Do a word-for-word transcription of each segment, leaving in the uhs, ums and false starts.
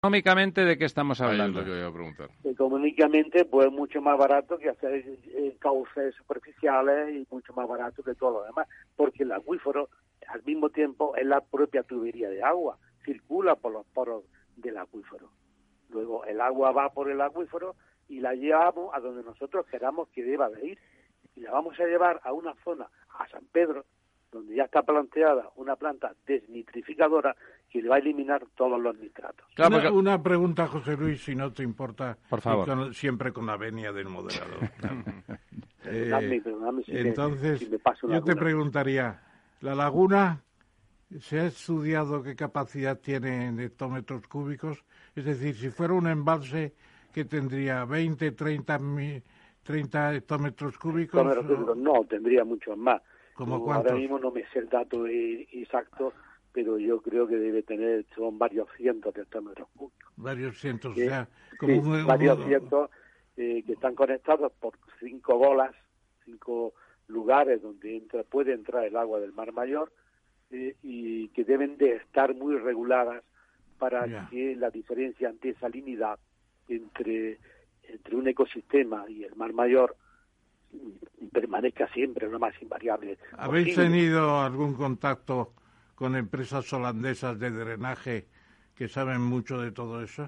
Económicamente, ¿de qué estamos Ahí es hablando? lo que voy a preguntar. Económicamente, pues mucho más barato que hacer eh, cauces superficiales y mucho más barato que todo lo demás, porque el acuífero, al mismo tiempo, es la propia tubería de agua, circula por los poros del acuífero. Luego, el agua va por el acuífero y la llevamos a donde nosotros queramos que deba de ir. Y la vamos a llevar a una zona, a San Pedro, donde ya está planteada una planta desnitrificadora que le va a eliminar todos los nitratos. Claro, una, porque... una pregunta, José Luis, si no te importa, por favor. Con, siempre con la venia del moderador. Claro. eh, dame, dame si entonces, me, si me paso yo te preguntaría, ¿la laguna se ha estudiado qué capacidad tiene en hectómetros cúbicos? Es decir, si fuera un embalse que tendría veinte, treinta, treinta hectómetros cúbicos... Hectómetros, no, tendría muchos más. ¿Cómo no, ahora mismo no me sé el dato exacto, pero yo creo que debe tener, son varios cientos de hectómetros cúbicos. Varios cientos, que, o sea, como sí, un, varios un... cientos eh, que están conectados por cinco bolas, cinco lugares donde entra, puede entrar el agua del Mar Mayor eh, y que deben de estar muy reguladas para yeah. que la diferencia ante salinidad entre, entre un ecosistema y el Mar Mayor permanezca siempre lo más invariable. ¿Habéis posible. tenido algún contacto con empresas holandesas de drenaje que saben mucho de todo eso?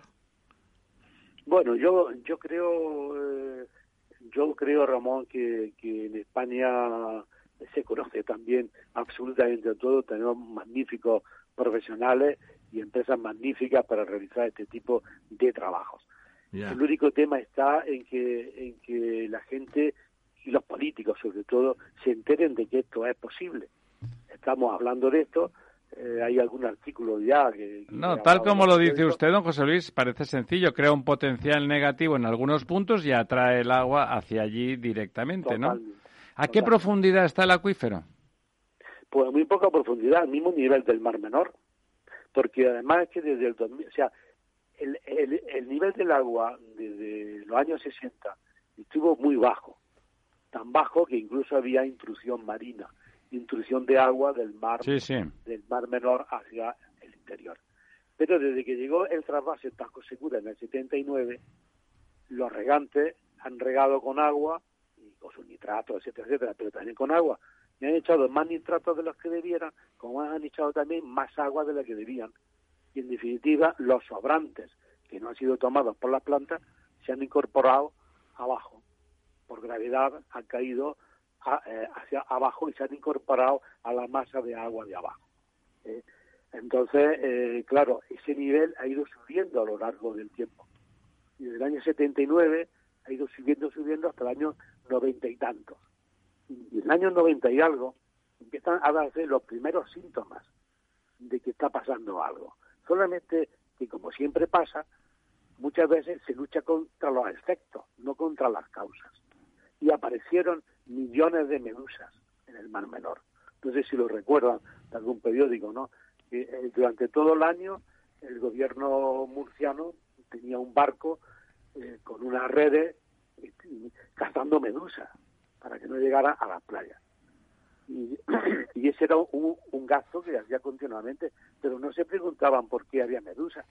Bueno, yo yo creo eh, yo creo Ramón que, que en España se conoce también absolutamente todo. Tenemos magníficos profesionales y empresas magníficas para realizar este tipo de trabajos. Yeah. El único tema está en que en que la gente y los políticos, sobre todo, se enteren de que esto es posible. Estamos hablando de esto, eh, hay algún artículo ya que... que no, tal como lo dice usted, don José Luis, parece sencillo, crea un potencial negativo en algunos puntos y atrae el agua hacia allí directamente, totalmente, ¿no? ¿A totalmente. Qué profundidad está el acuífero? Pues muy poca profundidad, al mismo nivel del Mar Menor, porque además es que desde el dos mil, o sea, el, el, el nivel del agua desde los años sesenta estuvo muy bajo, tan bajo que incluso había intrusión marina, intrusión de agua del mar, sí, sí. del Mar Menor hacia el interior. Pero desde que llegó el trasvase Tajo Segura en el setenta y nueve, los regantes han regado con agua, y con sus nitratos, etcétera, etcétera, pero también con agua, y han echado más nitratos de los que debieran, como han echado también más agua de la que debían. Y en definitiva, los sobrantes que no han sido tomados por las plantas se han incorporado abajo. Por gravedad han caído a, eh, hacia abajo y se han incorporado a la masa de agua de abajo. ¿eh? Entonces, eh, claro, ese nivel ha ido subiendo a lo largo del tiempo. Y desde el año setenta y nueve ha ido subiendo, subiendo hasta el año noventa y tantos. Y en el año noventa y algo empiezan a darse los primeros síntomas de que está pasando algo. Solamente que, como siempre pasa, muchas veces se lucha contra los efectos, no contra las causas. Y aparecieron millones de medusas en el Mar Menor. No sé si lo recuerdan de algún periódico, ¿no? Que eh, durante todo el año el gobierno murciano tenía un barco eh, con unas redes eh, cazando medusas para que no llegara a las playas. Y, y ese era un, un gasto que hacía continuamente, pero no se preguntaban por qué había medusas.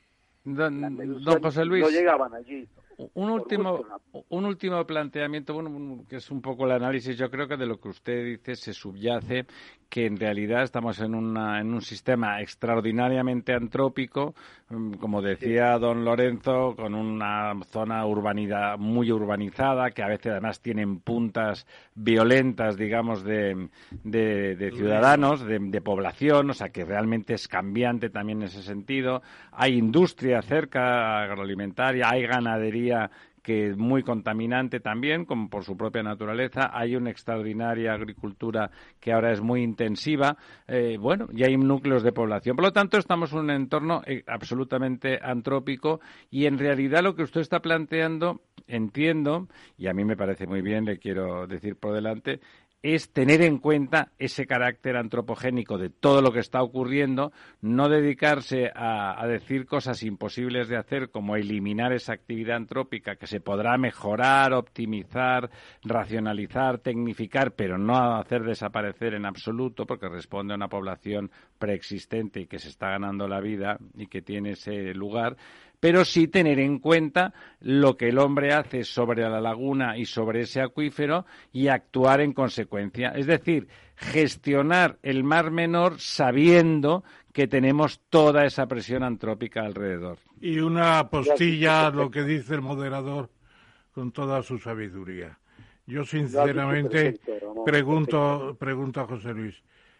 Don, don José Luis, no llegaban allí. Un último, un último planteamiento, bueno, que es un poco el análisis, yo creo que de lo que usted dice se subyace que en realidad estamos en, una, en un sistema extraordinariamente antrópico, como decía don Lorenzo, con una zona urbanidad, muy urbanizada, que a veces además tienen puntas violentas, digamos, de, de, de ciudadanos, de, de población, o sea que realmente es cambiante también en ese sentido. Hay industria cerca, agroalimentaria, hay ganadería que es muy contaminante también, como por su propia naturaleza. Hay una extraordinaria agricultura que ahora es muy intensiva, eh, bueno, y hay núcleos de población. Por lo tanto, estamos en un entorno eh, absolutamente antrópico y en realidad lo que usted está planteando, entiendo, y a mí me parece muy bien, le quiero decir por delante, es tener en cuenta ese carácter antropogénico de todo lo que está ocurriendo, no dedicarse a, a decir cosas imposibles de hacer, como eliminar esa actividad antrópica que se podrá mejorar, optimizar, racionalizar, tecnificar, pero no hacer desaparecer en absoluto, porque responde a una población preexistente y que se está ganando la vida y que tiene ese lugar, pero sí tener en cuenta lo que el hombre hace sobre la laguna y sobre ese acuífero y actuar en consecuencia. Es decir, gestionar el Mar Menor sabiendo que tenemos toda esa presión antrópica alrededor. Y una apostilla a lo que dice el moderador con toda su sabiduría. Yo sinceramente pregunto, pregunto a José Luis,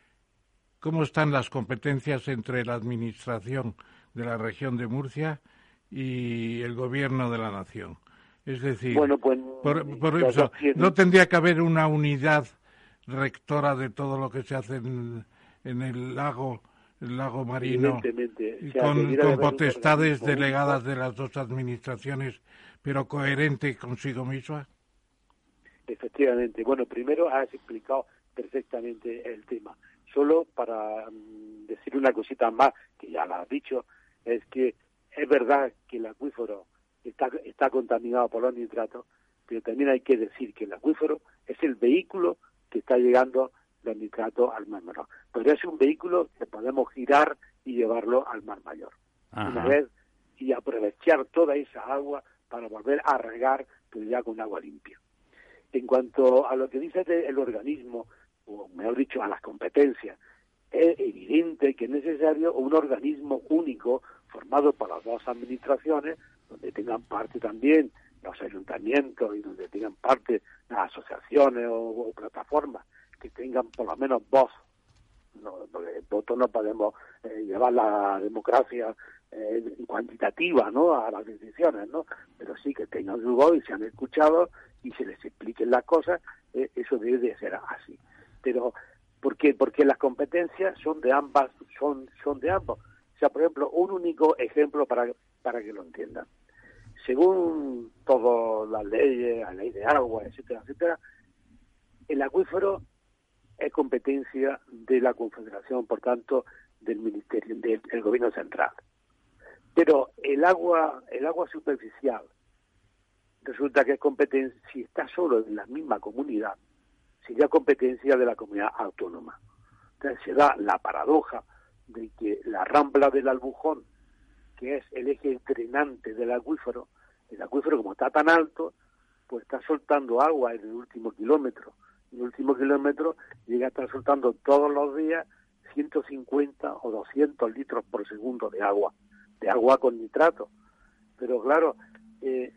¿cómo están las competencias entre la administración de la región de Murcia y el gobierno de la nación? Es decir, bueno, pues, por, por eso, ¿no tendría que haber una unidad rectora de todo lo que se hace en, en el lago, el lago marino, o sea, con, con potestades delegadas de las dos administraciones, pero coherente consigo misma? Efectivamente. Bueno, primero has explicado perfectamente el tema. Solo para um, decir una cosita más, que ya la has dicho, es que es verdad que el acuífero está, está contaminado por los nitratos, pero también hay que decir que el acuífero es el vehículo que está llegando los nitratos al Mar Menor. Pero es un vehículo que podemos girar y llevarlo al Mar Mayor. Ajá. Una vez y aprovechar toda esa agua para volver a regar, pero ya con agua limpia. En cuanto a lo que dice el organismo, o mejor dicho, a las competencias, es evidente que es necesario un organismo único formado por las dos administraciones, donde tengan parte también los ayuntamientos y donde tengan parte las asociaciones o, o plataformas que tengan por lo menos voz. No, porque el voto no podemos eh, llevar la democracia eh, cuantitativa, ¿no?, a las decisiones, ¿no? Pero sí que tengan su voz y sean escuchados y se les expliquen las cosas. Eh, eso debe de ser así. Pero ¿por qué? Porque las competencias son de ambas, son son de ambos. O sea, por ejemplo, un único ejemplo para para que lo entiendan. Según todas las leyes, la ley de agua, etcétera, etcétera, el acuífero es competencia de la Confederación, por tanto, del Ministerio, del, del Gobierno Central. Pero el agua, el agua superficial, resulta que es competencia, si está solo en la misma comunidad, sería competencia de la comunidad autónoma. Entonces se da la paradoja de que la rambla del Albujón, que es el eje drenante del acuífero, el acuífero como está tan alto, pues está soltando agua en el último kilómetro. En el último kilómetro llega a estar soltando todos los días ciento cincuenta o doscientos litros por segundo de agua, de agua con nitrato. Pero claro, eh,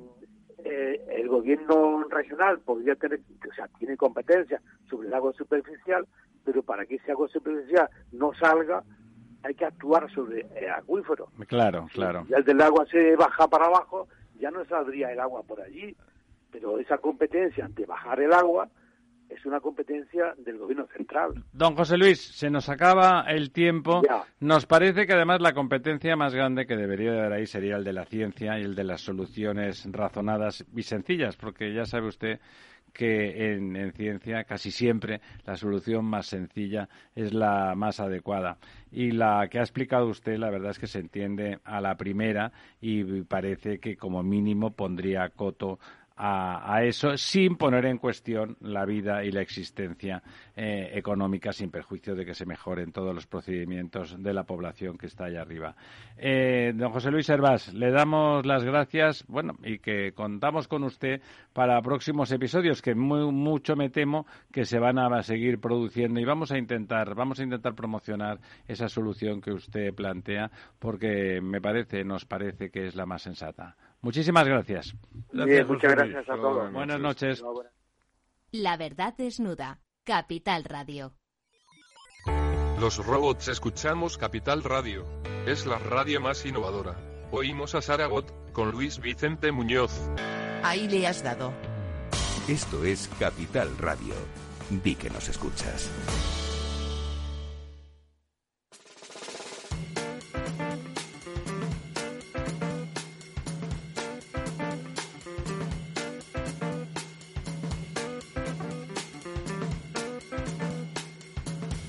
eh, el gobierno regional podría tener, o sea, tiene competencia sobre el agua superficial, pero para que ese agua superficial no salga, hay que actuar sobre el acuífero. Claro, claro. Si el del agua se baja para abajo, ya no saldría el agua por allí. Pero esa competencia de bajar el agua es una competencia del gobierno central. Don José Luis, se nos acaba el tiempo. Ya. Nos parece que además la competencia más grande que debería de haber ahí sería el de la ciencia y el de las soluciones razonadas y sencillas, porque ya sabe usted que en, en ciencia casi siempre la solución más sencilla es la más adecuada. Y la que ha explicado usted, la verdad es que se entiende a la primera y parece que como mínimo pondría coto A, a eso, sin poner en cuestión la vida y la existencia eh, económica, sin perjuicio de que se mejoren todos los procedimientos de la población que está allá arriba. Eh, don José Luis Hervás, le damos las gracias, bueno, y que contamos con usted para próximos episodios, que muy, mucho me temo que se van a seguir produciendo, y vamos a intentar, vamos a intentar promocionar esa solución que usted plantea, porque me parece, nos parece que es la más sensata. Muchísimas gracias. gracias Bien, muchas gracias a todos. Buenas noches. La verdad desnuda. Capital Radio. Los robots escuchamos Capital Radio. Es la radio más innovadora. Oímos a Saragot, con Luis Vicente Muñoz. Ahí le has dado. Esto es Capital Radio. Di que nos escuchas.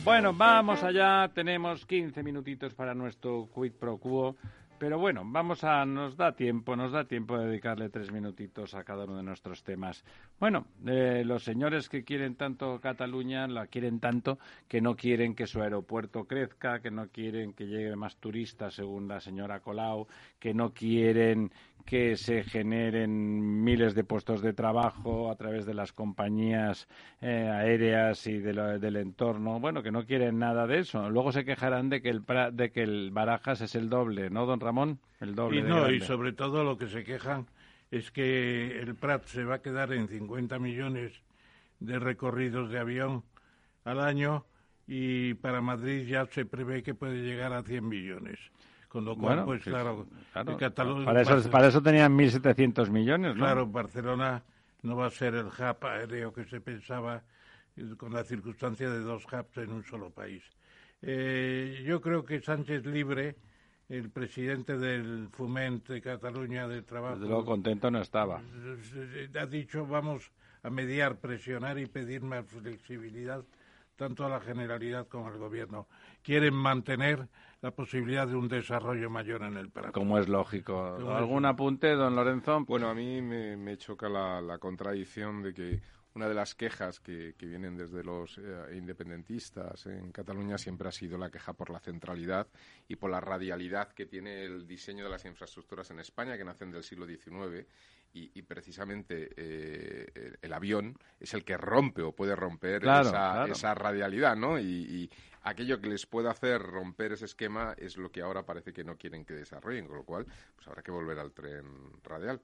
Bueno, vamos allá, tenemos quince minutitos para nuestro quid pro quo, pero bueno, vamos a, nos da tiempo, nos da tiempo de dedicarle tres minutitos a cada uno de nuestros temas. Bueno, eh, los señores que quieren tanto Cataluña, la quieren tanto que no quieren que su aeropuerto crezca, que no quieren que llegue más turistas, según la señora Colau, que no quieren que se generen miles de puestos de trabajo a través de las compañías eh, aéreas y de lo, del entorno. Bueno, que no quieren nada de eso. Luego se quejarán de que el de que el Barajas es el doble, ¿no, don Ramón? El doble. Y de no, grande. Y sobre todo lo que se quejan es que el Prat se va a quedar en cincuenta millones de recorridos de avión al año y para Madrid ya se prevé que puede llegar a cien millones. Con lo cual, bueno, pues claro, claro Cataluña, para, eso, para eso tenían mil setecientos millones, ¿no? Claro, Barcelona no va a ser el hub aéreo que se pensaba con la circunstancia de dos hubs en un solo país. Eh, yo creo que Sánchez Libre, el presidente del Foment de Cataluña de Trabajo... Desde luego contento no estaba. Ha dicho, vamos a mediar, presionar y pedir más flexibilidad tanto a la Generalidad como al Gobierno. Quieren mantener la posibilidad de un desarrollo mayor en el Prat. Como es lógico. Como ¿Algún es... apunte, don Lorenzo? Bueno, a mí me, me choca la, la contradicción de que una de las quejas que, que vienen desde los eh, independentistas en Cataluña siempre ha sido la queja por la centralidad y por la radialidad que tiene el diseño de las infraestructuras en España, que nacen del siglo diecinueve, y, y precisamente eh, el, el avión es el que rompe o puede romper claro, esa, claro. esa radialidad, ¿no? Y, y aquello que les puede hacer romper ese esquema es lo que ahora parece que no quieren que desarrollen, con lo cual pues habrá que volver al tren radial.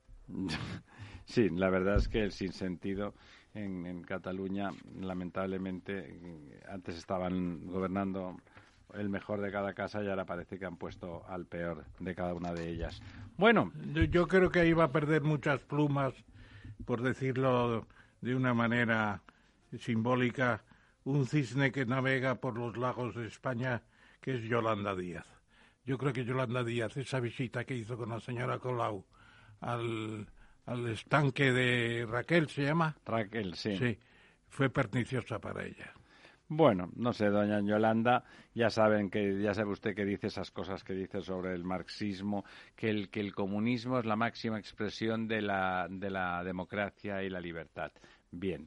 Sí, la verdad es que el sinsentido en, en Cataluña, lamentablemente, antes estaban gobernando el mejor de cada casa y ahora parece que han puesto al peor de cada una de ellas. Bueno, yo, yo creo que ahí va a perder muchas plumas, por decirlo de una manera simbólica, un cisne que navega por los lagos de España, que es Yolanda Díaz. Yo creo que Yolanda Díaz, esa visita que hizo con la señora Colau al, al estanque de Raquel, ¿se llama? Raquel, sí. Sí, fue perniciosa para ella. Bueno, no sé, doña Yolanda, ya saben que ya sabe usted que dice esas cosas que dice sobre el marxismo, que el que el comunismo es la máxima expresión de la de la democracia y la libertad. Bien.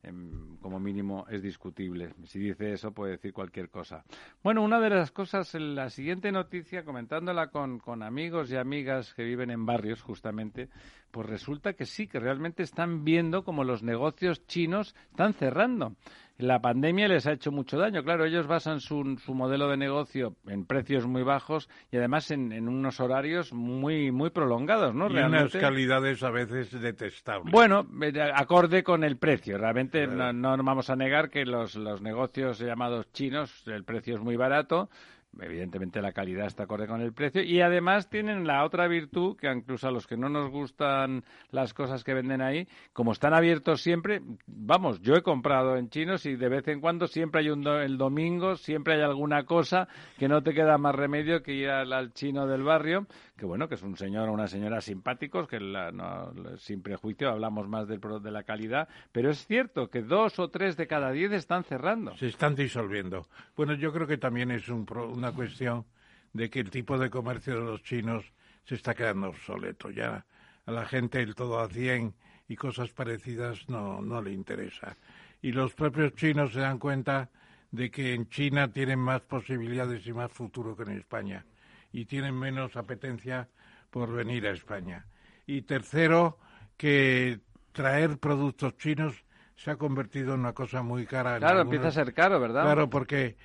Como mínimo es discutible. Si dice eso puede decir cualquier cosa. Bueno, una de las cosas, la siguiente noticia, comentándola con, con amigos y amigas que viven en barrios justamente, pues resulta que sí, que realmente están viendo como los negocios chinos están cerrando. La pandemia les ha hecho mucho daño. Claro, ellos basan su, su modelo de negocio en precios muy bajos y además en, en unos horarios muy muy prolongados, ¿no? Y realmente, unas calidades a veces detestables. Bueno, acorde con el precio. Realmente claro. no, no vamos a negar que los, los negocios llamados chinos, el precio es muy barato. Evidentemente la calidad está acorde con el precio y además tienen la otra virtud que incluso a los que no nos gustan las cosas que venden ahí, como están abiertos siempre, vamos, yo he comprado en chinos y de vez en cuando siempre hay un do, el domingo, siempre hay alguna cosa que no te queda más remedio que ir al, al chino del barrio, que bueno, que es un señor o una señora simpáticos, que la, no, sin prejuicio hablamos más del, de la calidad, pero es cierto que dos o tres de cada diez están cerrando. Se están disolviendo. Bueno, yo creo que también es un pro, una cuestión de que el tipo de comercio de los chinos se está quedando obsoleto. Ya a la gente el todo a cien y cosas parecidas no, no le interesa. Y los propios chinos se dan cuenta de que en China tienen más posibilidades y más futuro que en España y tienen menos apetencia por venir a España. Y tercero, que traer productos chinos se ha convertido en una cosa muy cara. Claro, algunos... empieza a ser caro, ¿verdad? Claro, porque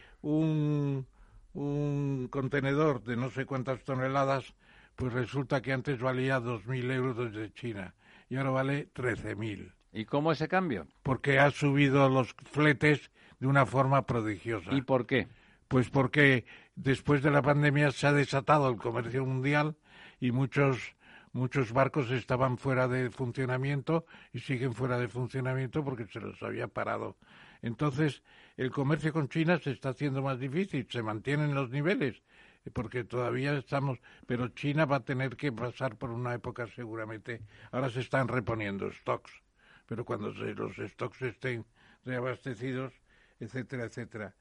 un, un contenedor de no sé cuántas toneladas, pues resulta que antes valía dos mil euros desde China y ahora vale trece mil. ¿Y cómo ese cambio? Porque ha subido los fletes de una forma prodigiosa. ¿Y por qué? Pues porque después de la pandemia se ha desatado el comercio mundial y muchos muchos barcos estaban fuera de funcionamiento y siguen fuera de funcionamiento porque se los había parado. Entonces, el comercio con China se está haciendo más difícil, se mantienen los niveles, porque todavía estamos, pero China va a tener que pasar por una época seguramente. Ahora se están reponiendo stocks, pero cuando se, los stocks estén reabastecidos, etcétera, etcétera.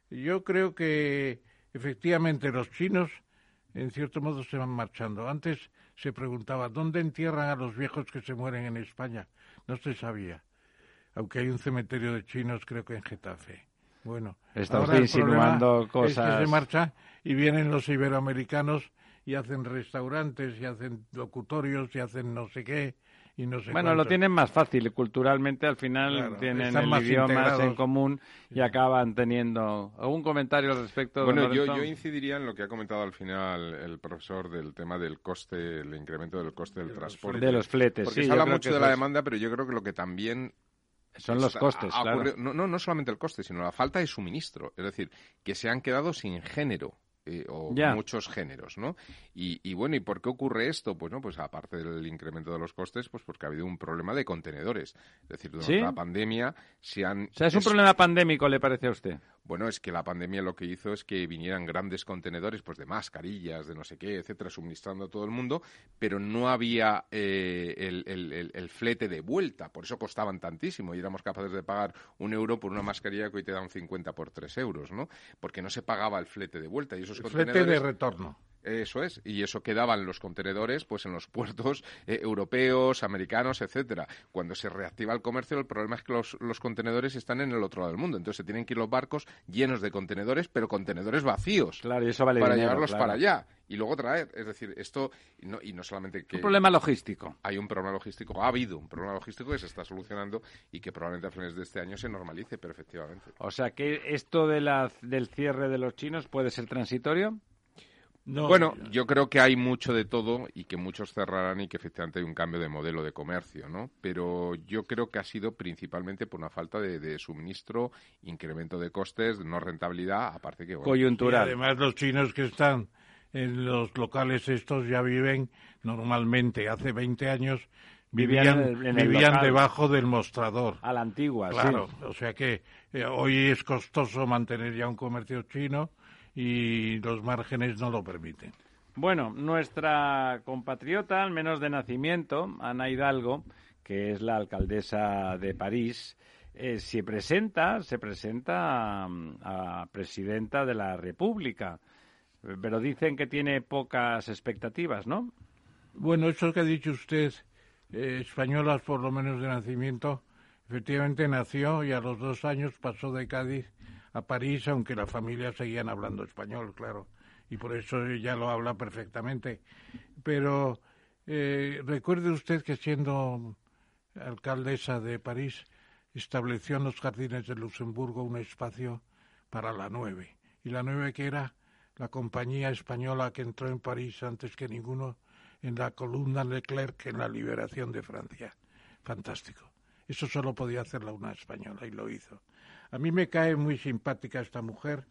Yo creo que efectivamente los chinos, en cierto modo, se van marchando. Antes se preguntaba, ¿dónde entierran a los viejos que se mueren en España? No se sabía. Aunque hay un cementerio de chinos, creo que en Getafe. Bueno, está ahora usted insinuando cosas. Es que se marcha y vienen los iberoamericanos y hacen restaurantes y hacen locutorios y hacen no sé qué y no sé Bueno, cuánto. lo tienen más fácil. Culturalmente, al final, Claro, tienen están el más idioma integrados. en común y acaban teniendo... ¿Algún comentario al respecto? Bueno, don yo, Lorenzo? yo incidiría en lo que ha comentado al final el profesor del tema del coste, el incremento del coste del De los transporte. De los fletes, Porque sí. se yo habla creo mucho que de la eso es- demanda, pero yo creo que lo que también... Son los está- costes, ha claro. ocurrido- no, no, no solamente el coste, sino la falta de suministro. Es decir, que se han quedado sin género. Eh, o Ya. muchos géneros, ¿no? Y, y bueno, ¿y por qué ocurre esto? Pues no, pues aparte del incremento de los costes, pues porque ha habido un problema de contenedores. Es decir, durante ¿Sí? la pandemia se han... O sea, es un es- problema pandémico, ¿le parece a usted? Bueno, es que la pandemia lo que hizo es que vinieran grandes contenedores, pues de mascarillas, de no sé qué, etcétera, suministrando a todo el mundo, pero no había eh, el, el- el- el flete de vuelta, por eso costaban tantísimo y éramos capaces de pagar un euro por una mascarilla que hoy te da un cincuenta por tres euros, ¿no? Porque no se pagaba el flete de vuelta y esos El flete contenedores... de retorno. Eso es, y eso quedaban los contenedores pues en los puertos eh, europeos, americanos, etcétera. Cuando se reactiva el comercio, el problema es que los, los contenedores están en el otro lado del mundo, entonces se tienen que ir los barcos llenos de contenedores, pero contenedores vacíos, Claro, y eso vale para dinero, llevarlos claro. para allá y luego traer. Es decir, esto, y no, y no solamente que... Un problema logístico. Hay un problema logístico, ha habido un problema logístico que se está solucionando y que probablemente a finales de este año se normalice, pero efectivamente. O sea, que esto de la, del cierre de los chinos puede ser transitorio. No, Bueno, yo creo que hay mucho de todo y que muchos cerrarán y que efectivamente hay un cambio de modelo de comercio, ¿no? Pero yo creo que ha sido principalmente por una falta de, de suministro, incremento de costes, no rentabilidad, aparte que... Bueno, y Coyuntural. además los chinos que están en los locales estos ya viven normalmente, hace veinte años Vivían vivían, en el- en el vivían local. debajo del mostrador. A la antigua, Claro, sí. o sea que eh, hoy es costoso mantener ya un comercio chino y los márgenes no lo permiten. Bueno, nuestra compatriota, al menos de nacimiento, Ana Hidalgo, que es la alcaldesa de París, eh, se presenta, se presenta mm, a presidenta de la República, eh, pero dicen que tiene pocas expectativas, ¿no? Bueno, eso que ha dicho usted, eh, españolas por lo menos de nacimiento, efectivamente nació y a los dos años pasó de Cádiz a París, aunque la familia seguían hablando español, claro, y por eso ella lo habla perfectamente. Pero eh, recuerde usted que siendo alcaldesa de París estableció en los jardines de Luxemburgo un espacio para la nueve. Y la nueve que era la compañía española que entró en París antes que ninguno en la columna Leclerc en la liberación de Francia. Fantástico. Eso solo podía hacerla una española y lo hizo. A mí me cae muy simpática esta mujer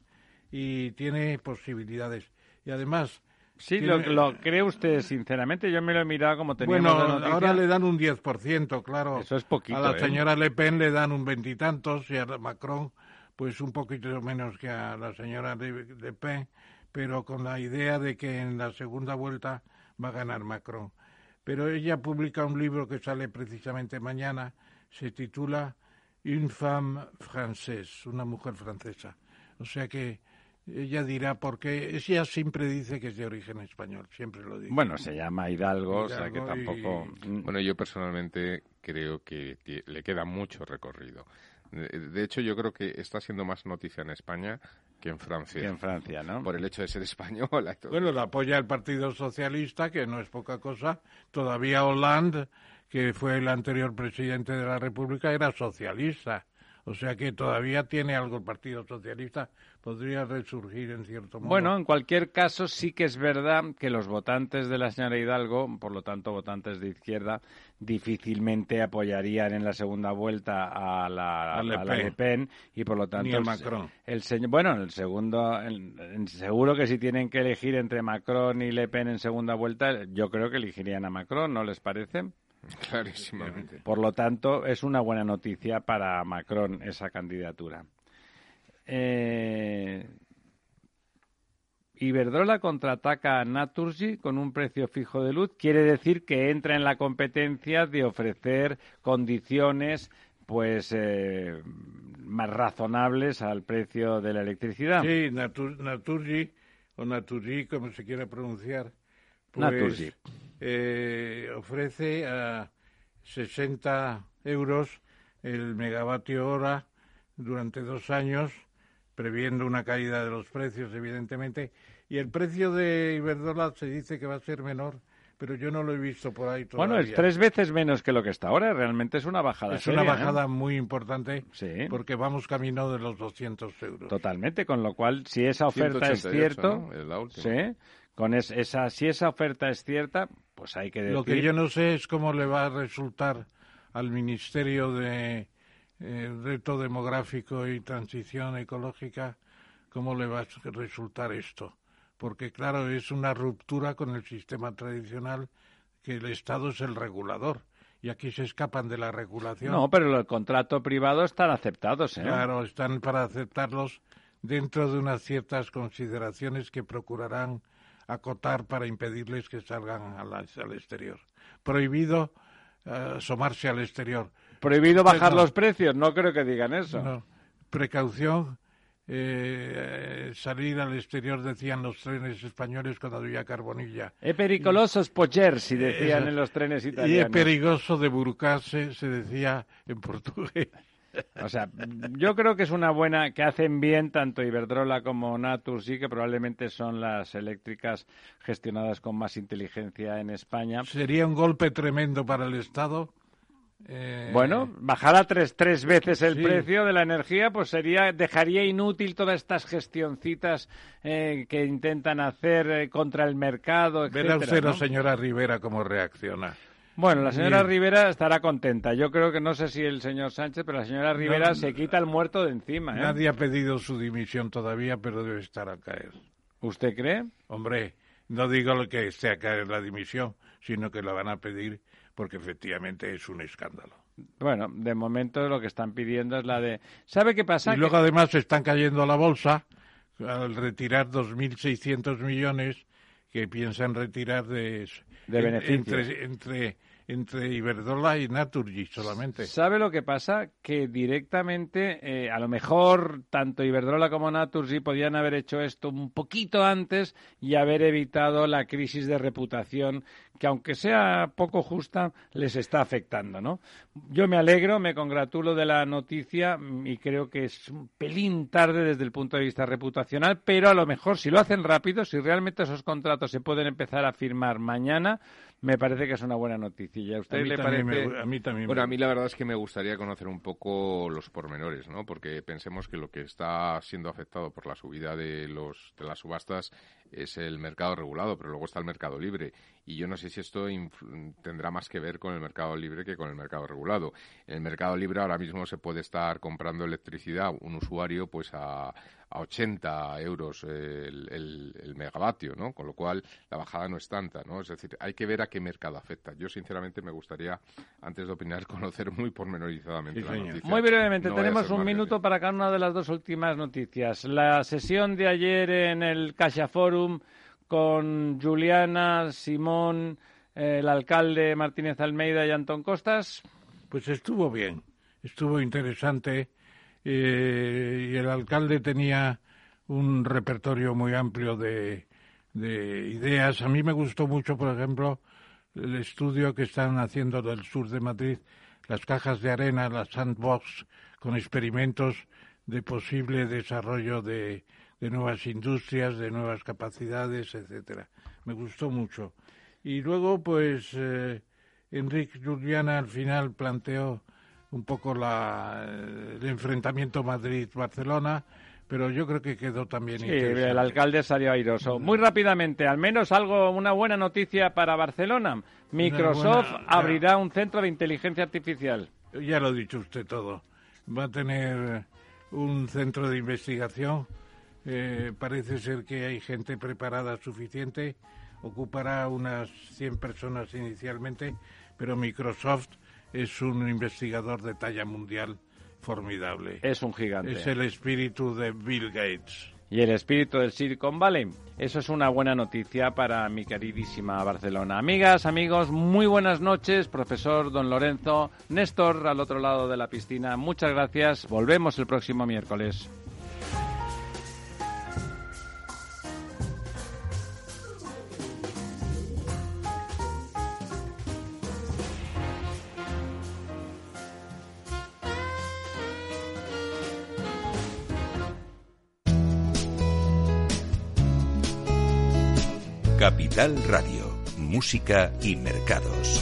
y tiene posibilidades. Y además... Sí, tiene- lo, lo cree usted, sinceramente. Yo me lo he mirado como teníamos Bueno, la noticia. ahora le dan un diez por ciento, claro. Eso es poquito, A la ¿eh? señora Le Pen le dan un veintitantos y a Macron pues un poquito menos que a la señora Le, Le Pen, pero con la idea de que en la segunda vuelta va a ganar Macron. Pero ella publica un libro que sale precisamente mañana, se titula Une femme française, una mujer francesa. O sea que ella dirá por qué. Ella siempre dice que es de origen español, siempre lo dice. Bueno, se llama Hidalgo, o sea que Hidalgo y- tampoco... Bueno, yo personalmente creo que ti- le queda mucho recorrido. De, de hecho, yo creo que está siendo más noticia en España que en Francia. que en Francia, ¿no? Por el hecho de ser española. y todo. Bueno, la apoya el Partido Socialista, que no es poca cosa. Todavía Hollande, que fue el anterior presidente de la República, era socialista. O sea que todavía tiene algo el Partido Socialista. Podría resurgir en cierto modo. Bueno, en cualquier caso, sí que es verdad que los votantes de la señora Hidalgo, por lo tanto votantes de izquierda, difícilmente apoyarían en la segunda vuelta a la, A Le a la Pen. Le Pen y por lo tanto Ni a el- Macron. el señor, bueno, en el segundo, en- en- seguro que si tienen que elegir entre Macron y Le Pen en segunda vuelta, yo creo que elegirían a Macron, ¿no les parece? Clarísimamente. Por lo tanto, es una buena noticia para Macron esa candidatura. Eh, Iberdrola contraataca a Naturgy con un precio fijo de luz. Quiere decir que entra en la competencia de ofrecer condiciones pues eh, más razonables al precio de la electricidad. Sí, Natur- Naturgy, o Naturgy, como se quiera pronunciar, pues Naturgy. Eh, ofrece a sesenta euros el megavatio hora durante dos años, previendo una caída de los precios, evidentemente, y el precio de Iberdrola se dice que va a ser menor, pero yo no lo he visto por ahí todavía. Bueno, es tres veces menos que lo que está ahora, realmente es una bajada Es seria, una bajada ¿eh? muy importante, Sí. porque vamos camino de los doscientos euros. Totalmente, con lo cual, si esa oferta es ciento ochenta y ocho, cierta, ¿no? Es la última. sí, con es, esa, si esa oferta es cierta, pues hay que decir... Lo que yo no sé es cómo le va a resultar al Ministerio de eh, Reto Demográfico y Transición Ecológica, cómo le va a resultar esto. Porque, claro, es una ruptura con el sistema tradicional, que el Estado es el regulador. Y aquí se escapan de la regulación. No, pero el contrato privado están aceptados, ¿eh? Claro, están para aceptarlos dentro de unas ciertas consideraciones que procurarán acotar para impedirles que salgan al, al exterior. Prohibido uh, asomarse al exterior. Prohibido bajar no, los precios, no creo que digan eso. No. Precaución, eh, salir al exterior, decían los trenes españoles cuando había carbonilla. Es pericoloso spogersi, decían Esa, en los trenes y es italianos. perigoso deburcarse, se decía en portugués. O sea, yo creo que es una buena, que hacen bien tanto Iberdrola como Naturgy, que probablemente son las eléctricas gestionadas con más inteligencia en España. Sería un golpe tremendo para el Estado. Eh... Bueno, bajar a tres, tres veces el Sí. precio de la energía, pues sería, dejaría inútil todas estas gestioncitas eh, que intentan hacer eh, contra el mercado, etcétera. Verá usted, ¿no? la señora Rivera, cómo reacciona. Bueno, la señora Bien. Rivera estará contenta. Yo creo que no sé si el señor Sánchez, pero la señora Rivera No, se quita el muerto de encima, ¿eh? Nadie ha pedido su dimisión todavía, pero debe estar a caer. ¿Usted cree? Hombre, no digo lo que esté a caer la dimisión, sino que la van a pedir porque efectivamente es un escándalo. Bueno, de momento lo que están pidiendo es la de... ¿Sabe qué pasa? Y luego Que- además se están cayendo a la bolsa al retirar dos mil seiscientos millones que piensan retirar de, De en- beneficios. entre, entre, entre Iberdrola y Naturgy solamente. ¿Sabe lo que pasa? Que directamente, eh, a lo mejor, tanto Iberdrola como Naturgy podían haber hecho esto un poquito antes y haber evitado la crisis de reputación que, aunque sea poco justa, les está afectando, ¿no? Yo me alegro, me congratulo de la noticia y creo que es un pelín tarde desde el punto de vista reputacional, pero a lo mejor si lo hacen rápido, si realmente esos contratos se pueden empezar a firmar mañana, me parece que es una buena noticia. ¿Y a usted A mí le también parece? me- a mí también Bueno, me- a mí la verdad es que me gustaría conocer un poco los pormenores, ¿no? Porque pensemos que lo que está siendo afectado por la subida de los de las subastas es el mercado regulado, pero luego está el mercado libre. Y yo no sé si esto influ- tendrá más que ver con el mercado libre que con el mercado regulado. En el mercado libre ahora mismo se puede estar comprando electricidad un usuario pues a, a ochenta euros el, el, el megavatio, ¿no? Con lo cual la bajada no es tanta, ¿no? Es decir, hay que ver a qué mercado afecta. Yo sinceramente me gustaría, antes de opinar, conocer muy pormenorizadamente Sí, la señor. noticia. Muy brevemente, No vaya a tenemos ser un más minuto grande. para cada una de las dos últimas noticias. La sesión de ayer en el Caixa Forum con Juliana, Simón, eh, el alcalde Martínez Almeida y Antón Costas. Pues estuvo bien, estuvo interesante eh, y el alcalde tenía un repertorio muy amplio de, de ideas. A mí me gustó mucho, por ejemplo, el estudio que están haciendo del sur de Madrid, las cajas de arena, las sandbox, con experimentos de posible desarrollo de, de nuevas industrias, de nuevas capacidades, etcétera. Me gustó mucho. Y luego, pues, eh, Enrique Juliana al final planteó un poco la, el enfrentamiento Madrid-Barcelona, pero yo creo que quedó también Sí, interesante. el alcalde salió airoso. Muy rápidamente, al menos algo, una buena noticia para Barcelona. Microsoft buena- abrirá un centro de inteligencia artificial. Ya lo ha dicho usted todo. Va a tener un centro de investigación. Eh, parece ser que hay gente preparada suficiente. Ocupará unas cien personas inicialmente, pero Microsoft es un investigador de talla mundial formidable. Es un gigante. Es el espíritu de Bill Gates. y el espíritu del Silicon Valley. Eso es una buena noticia para mi queridísima Barcelona. Amigas, amigos, muy buenas noches. Profesor Don Lorenzo, Néstor al otro lado de la piscina, muchas gracias. Volvemos el próximo miércoles. Capital Radio, música y mercados.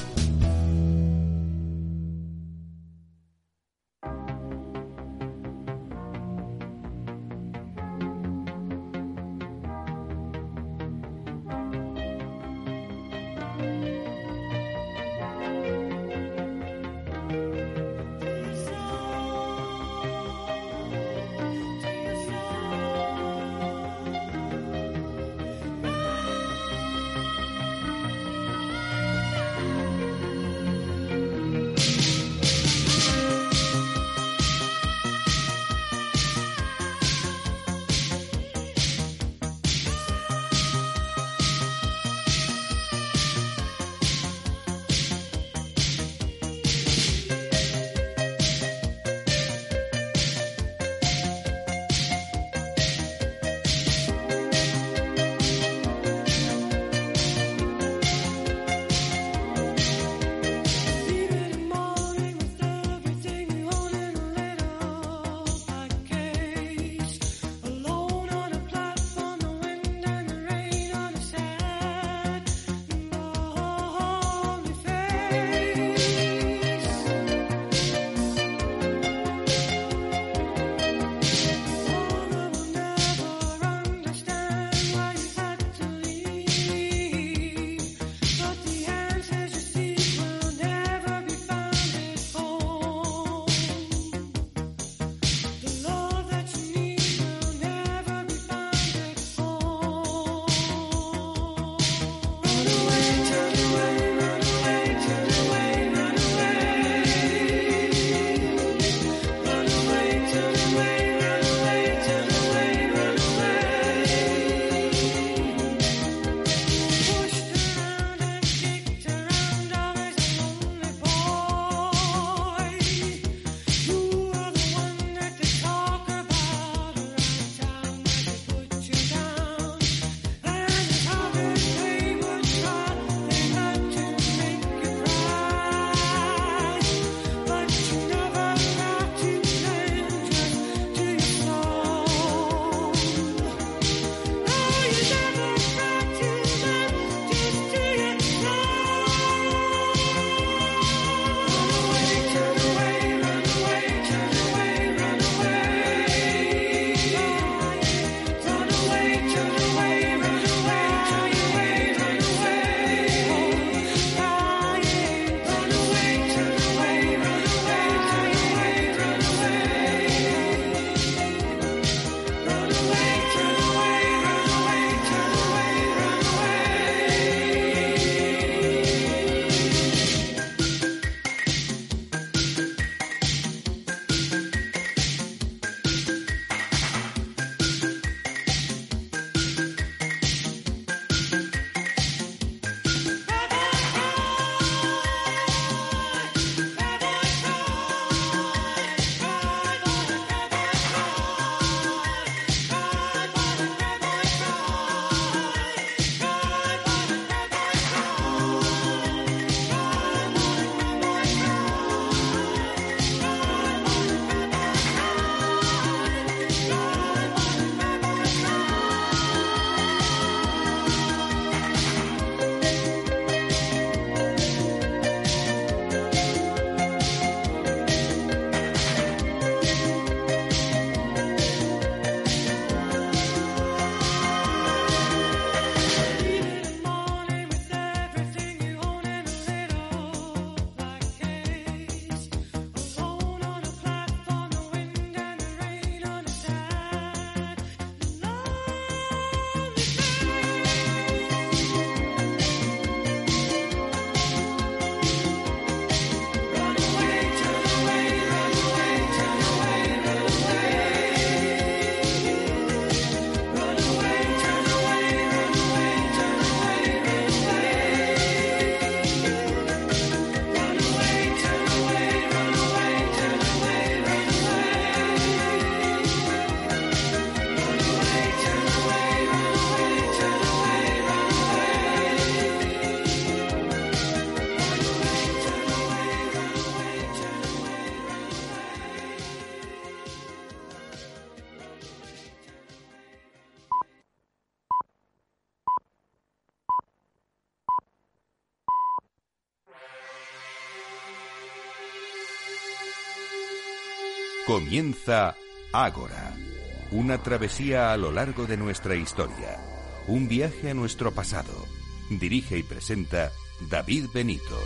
Comienza Ágora, una travesía a lo largo de nuestra historia, un viaje a nuestro pasado. Dirige y presenta David Benito.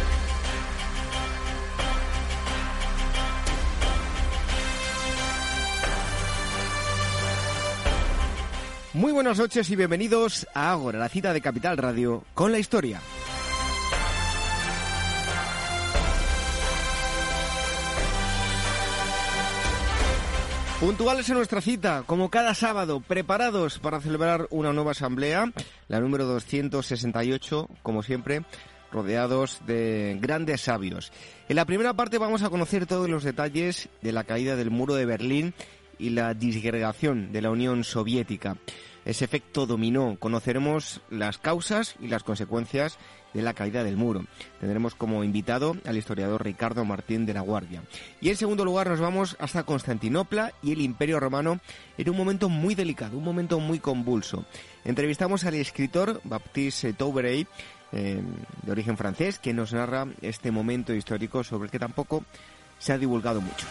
Muy buenas noches y bienvenidos a Ágora, la cita de Capital Radio con la historia. Puntuales en nuestra cita, como cada sábado, preparados para celebrar una nueva asamblea, la número doscientos sesenta y ocho, como siempre, rodeados de grandes sabios. En la primera parte vamos a conocer todos los detalles de la caída del muro de Berlín y la disgregación de la Unión Soviética. Ese efecto dominó. Conoceremos las causas y las consecuencias de la caída del muro. Tendremos como invitado al historiador Ricardo Martín de la Guardia. Y en segundo lugar nos vamos hasta Constantinopla y el Imperio Romano en un momento muy delicado, un momento muy convulso. Entrevistamos al escritor Baptiste Taubray, eh, de origen francés, que nos narra este momento histórico sobre el que tampoco se ha divulgado mucho.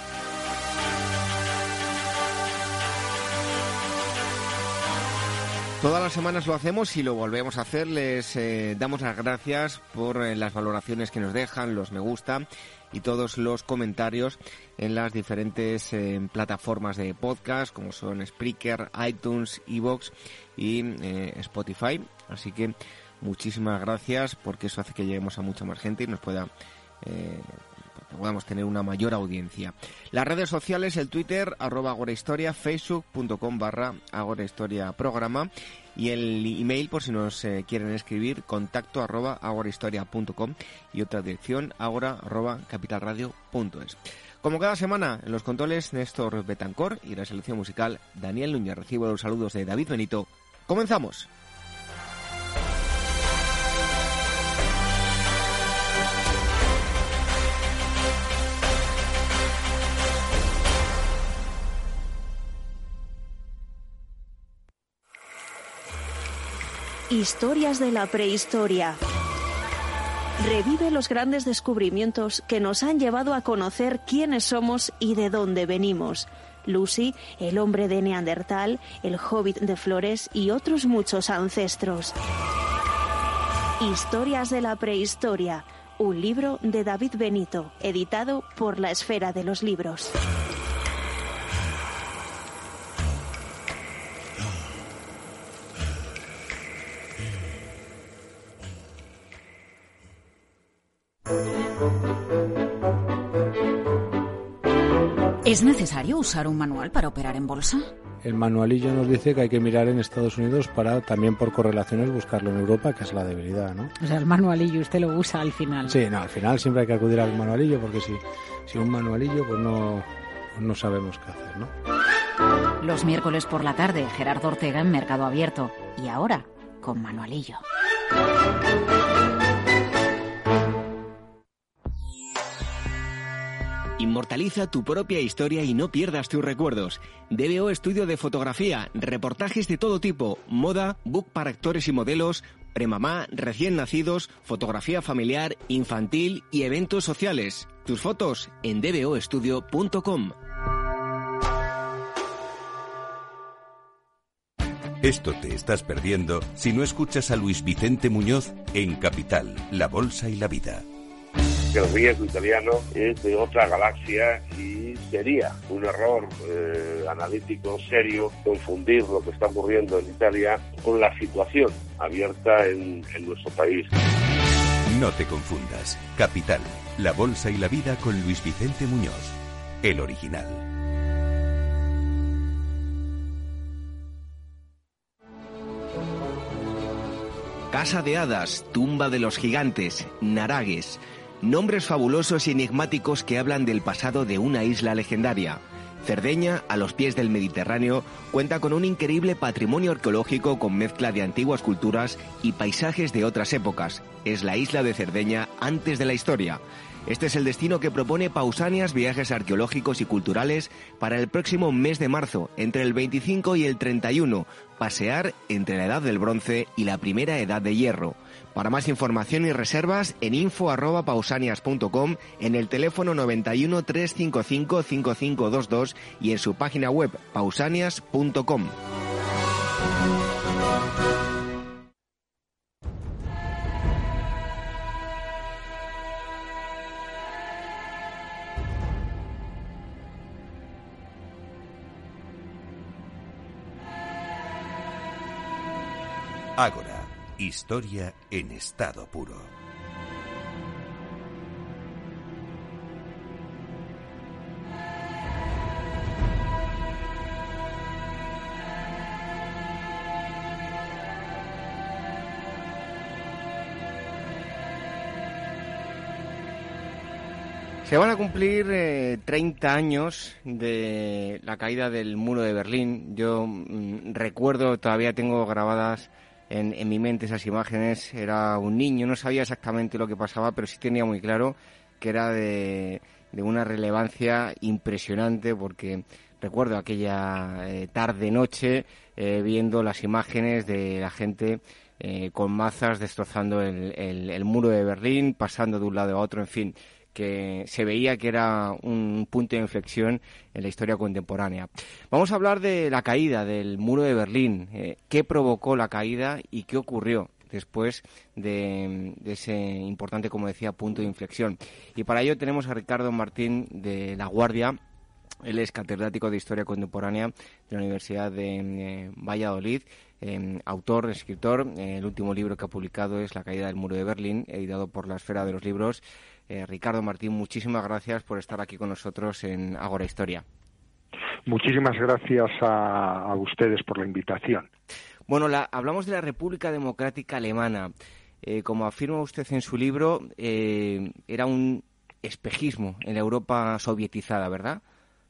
Todas las semanas lo hacemos y lo volvemos a hacer. Les eh, damos las gracias por eh, las valoraciones que nos dejan, los me gusta y todos los comentarios en las diferentes eh, plataformas de podcast, como son Spreaker, iTunes, iVoox y eh, Spotify. Así que muchísimas gracias, porque eso hace que lleguemos a mucha más gente y nos pueda... Eh, podamos tener una mayor audiencia. Las redes sociales, el Twitter, arroba agorahistoria, facebook.com barra agorahistoria programa y el email, por si nos eh, quieren escribir, contacto arroba agorahistoria.com y otra dirección, agora arroba capitalradio punto es. Como cada semana, en los controles, Néstor Betancor y la selección musical, Daniel Núñez. Recibo los saludos de David Benito. ¡Comenzamos! Historias de la prehistoria. Revive los grandes descubrimientos que nos han llevado a conocer quiénes somos y de dónde venimos. Lucy, el hombre de Neandertal, el hobbit de Flores y otros muchos ancestros. Historias de la prehistoria, un libro de David Benito, editado por La Esfera de los Libros. ¿Es necesario usar un manual para operar en bolsa? El manualillo nos dice que hay que mirar en Estados Unidos para también por correlaciones buscarlo en Europa, que es la debilidad, ¿no? O sea, el manualillo usted lo usa al final. Sí, no, al final siempre hay que acudir al manualillo, porque si, si un manualillo pues no, pues no sabemos qué hacer, ¿no? Los miércoles por la tarde, Gerardo Ortega en Mercado Abierto. Y ahora, con manualillo. Inmortaliza tu propia historia y no pierdas tus recuerdos. D B O Estudio de Fotografía, reportajes de todo tipo, moda, book para actores y modelos, premamá, recién nacidos, fotografía familiar, infantil y eventos sociales. Tus fotos en d b o estudio punto com. Esto te estás perdiendo si no escuchas a Luis Vicente Muñoz en Capital, La Bolsa y la Vida. El riesgo italiano es de otra galaxia y sería un error eh, analítico serio confundir lo que está ocurriendo en Italia con la situación abierta en, en nuestro país. No te confundas. Capital, La Bolsa y la Vida con Luis Vicente Muñoz, el original. Casa de Hadas, Tumba de los Gigantes, Naragues... Nombres fabulosos y enigmáticos que hablan del pasado de una isla legendaria. Cerdeña, a los pies del Mediterráneo, cuenta con un increíble patrimonio arqueológico con mezcla de antiguas culturas y paisajes de otras épocas. Es la isla de Cerdeña antes de la historia. Este es el destino que propone Pausanias Viajes Arqueológicos y Culturales para el próximo mes de marzo, entre el veinticinco y el treinta y uno, pasear entre la Edad del Bronce y la Primera Edad de Hierro. Para más información y reservas en info arroba pausanias punto com, en el teléfono noventa y uno, trescientos cincuenta y cinco, cincuenta y cinco veintidós y en su página web pausanias punto com. Ágora, historia en estado puro. Se van a cumplir eh, treinta años de la caída del muro de Berlín. Yo mmm, recuerdo, todavía tengo grabadas en, en mi mente esas imágenes. Era un niño, no sabía exactamente lo que pasaba, pero sí tenía muy claro que era de, de una relevancia impresionante, porque recuerdo aquella eh, tarde-noche eh, viendo las imágenes de la gente eh, con mazas destrozando el, el, el muro de Berlín, pasando de un lado a otro, en fin, que se veía que era un punto de inflexión en la historia contemporánea. Vamos a hablar de la caída del muro de Berlín, eh, qué provocó la caída y qué ocurrió después de, de ese importante, como decía, punto de inflexión. Y para ello tenemos a Ricardo Martín de La Guardia. Él es catedrático de Historia Contemporánea de la Universidad de eh, Valladolid, eh, autor, escritor. Eh, el último libro que ha publicado es La caída del muro de Berlín, editado por la Esfera de los Libros. Eh, Ricardo Martín, muchísimas gracias por estar aquí con nosotros en Ágora Historia. Muchísimas gracias a, a ustedes por la invitación. Bueno, la, hablamos de la República Democrática Alemana. Eh, como afirma usted en su libro, eh, era un espejismo en la Europa sovietizada, ¿verdad?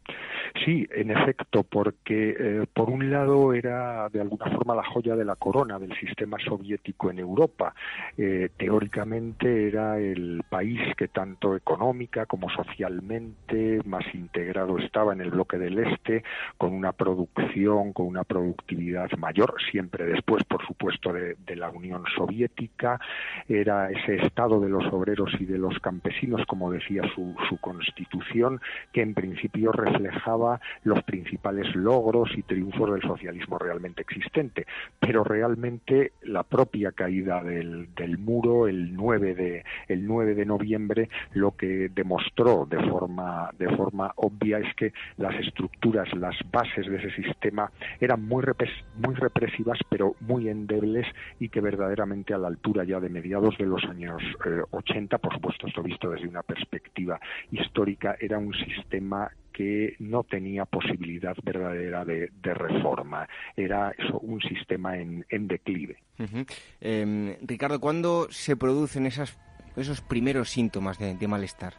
Sí, en efecto, porque eh, por un lado era de alguna forma la joya de la corona del sistema soviético en Europa. Eh, teóricamente era el país que tanto económica como socialmente más integrado estaba en el bloque del Este, con una producción, con una productividad mayor, siempre después, por supuesto, de, de la Unión Soviética. Era ese estado de los obreros y de los campesinos, como decía su, su constitución, que en principio reflejaba los principales logros y triunfos del socialismo realmente existente, pero realmente la propia caída del, del muro el nueve de noviembre lo que demostró de forma de forma obvia es que las estructuras, las bases de ese sistema eran muy repres, muy represivas, pero muy endebles, y que verdaderamente a la altura ya de mediados de los años eh, ochenta, por supuesto esto visto desde una perspectiva histórica, era un sistema que no tenía posibilidad verdadera de, de reforma. Era eso, un sistema en, en declive. Uh-huh. Eh, Ricardo, ¿cuándo se producen esas, esos primeros síntomas de, de malestar?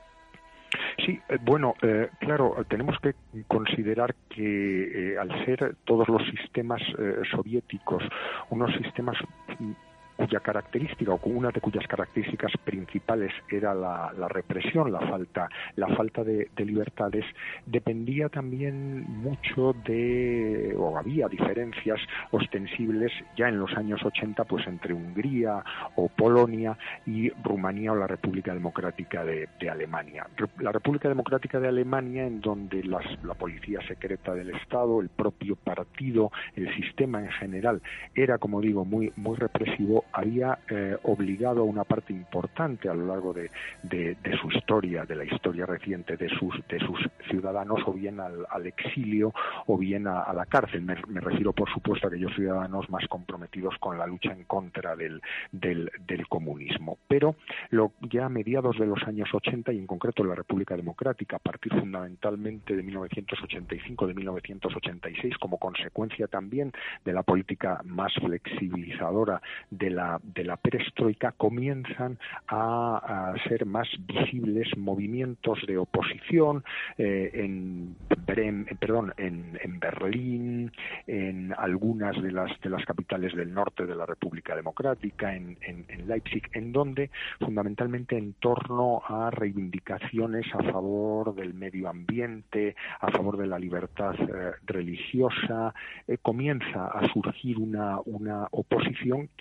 Sí, eh, bueno, eh, claro, tenemos que considerar que eh, al ser todos los sistemas eh, soviéticos unos sistemas cuya característica o una de cuyas características principales era la, la represión, la falta, la falta de, de libertades, dependía también mucho de, o había diferencias ostensibles ya en los años ochenta, pues entre Hungría o Polonia y Rumanía o la República Democrática de, de Alemania. La República Democrática de Alemania, en donde las, la policía secreta del Estado, el propio partido, el sistema en general, era, como digo, muy, muy represivo, había eh, obligado a una parte importante a lo largo de, de, de su historia, de la historia reciente de sus, de sus ciudadanos, o bien al, al exilio o bien a, a la cárcel. Me, me refiero, por supuesto, a aquellos ciudadanos más comprometidos con la lucha en contra del, del, del comunismo. Pero lo, ya a mediados de los años ochenta, y en concreto en la República Democrática, a partir fundamentalmente de mil novecientos ochenta y cinco, de mil novecientos ochenta y seis, como consecuencia también de la política más flexibilizadora de la, de la perestroika, comienzan a, a ser más visibles movimientos de oposición eh, en, Brem, perdón, en, en Berlín, en algunas de las, de las capitales del norte de la República Democrática, en, en, en Leipzig, en donde fundamentalmente en torno a reivindicaciones a favor del medio ambiente, a favor de la libertad eh, religiosa, eh, comienza a surgir una, una oposición que en muy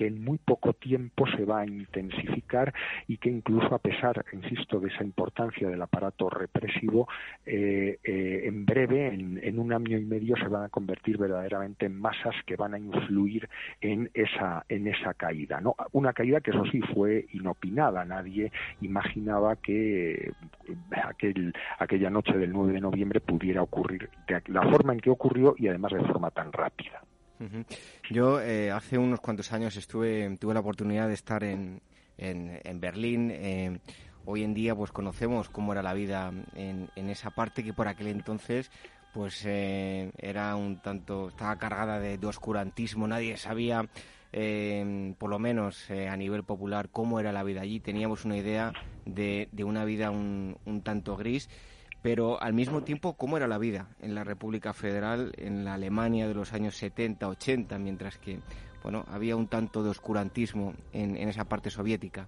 poco tiempo se va a intensificar y que incluso a pesar, insisto, de esa importancia del aparato represivo, eh, eh, en breve, en, en un año y medio, se van a convertir verdaderamente en masas que van a influir en esa, en esa caída, ¿no? Una caída que, eso sí, fue inopinada. Nadie imaginaba que aquel, aquella noche del nueve de noviembre pudiera ocurrir de la forma en que ocurrió y además de forma tan rápida. Uh-huh. Yo eh, hace unos cuantos años estuve tuve la oportunidad de estar en, en, en Berlín. Eh, hoy en día pues conocemos cómo era la vida en, en esa parte, que por aquel entonces pues eh, era un tanto, estaba cargada de, de oscurantismo. Nadie sabía, eh, por lo menos eh, a nivel popular, cómo era la vida allí. Teníamos una idea de, de una vida un, un tanto gris, pero al mismo tiempo, cómo era la vida en la República Federal, en la Alemania de los años setenta, ochenta, mientras que, bueno, había un tanto de oscurantismo en, en esa parte soviética.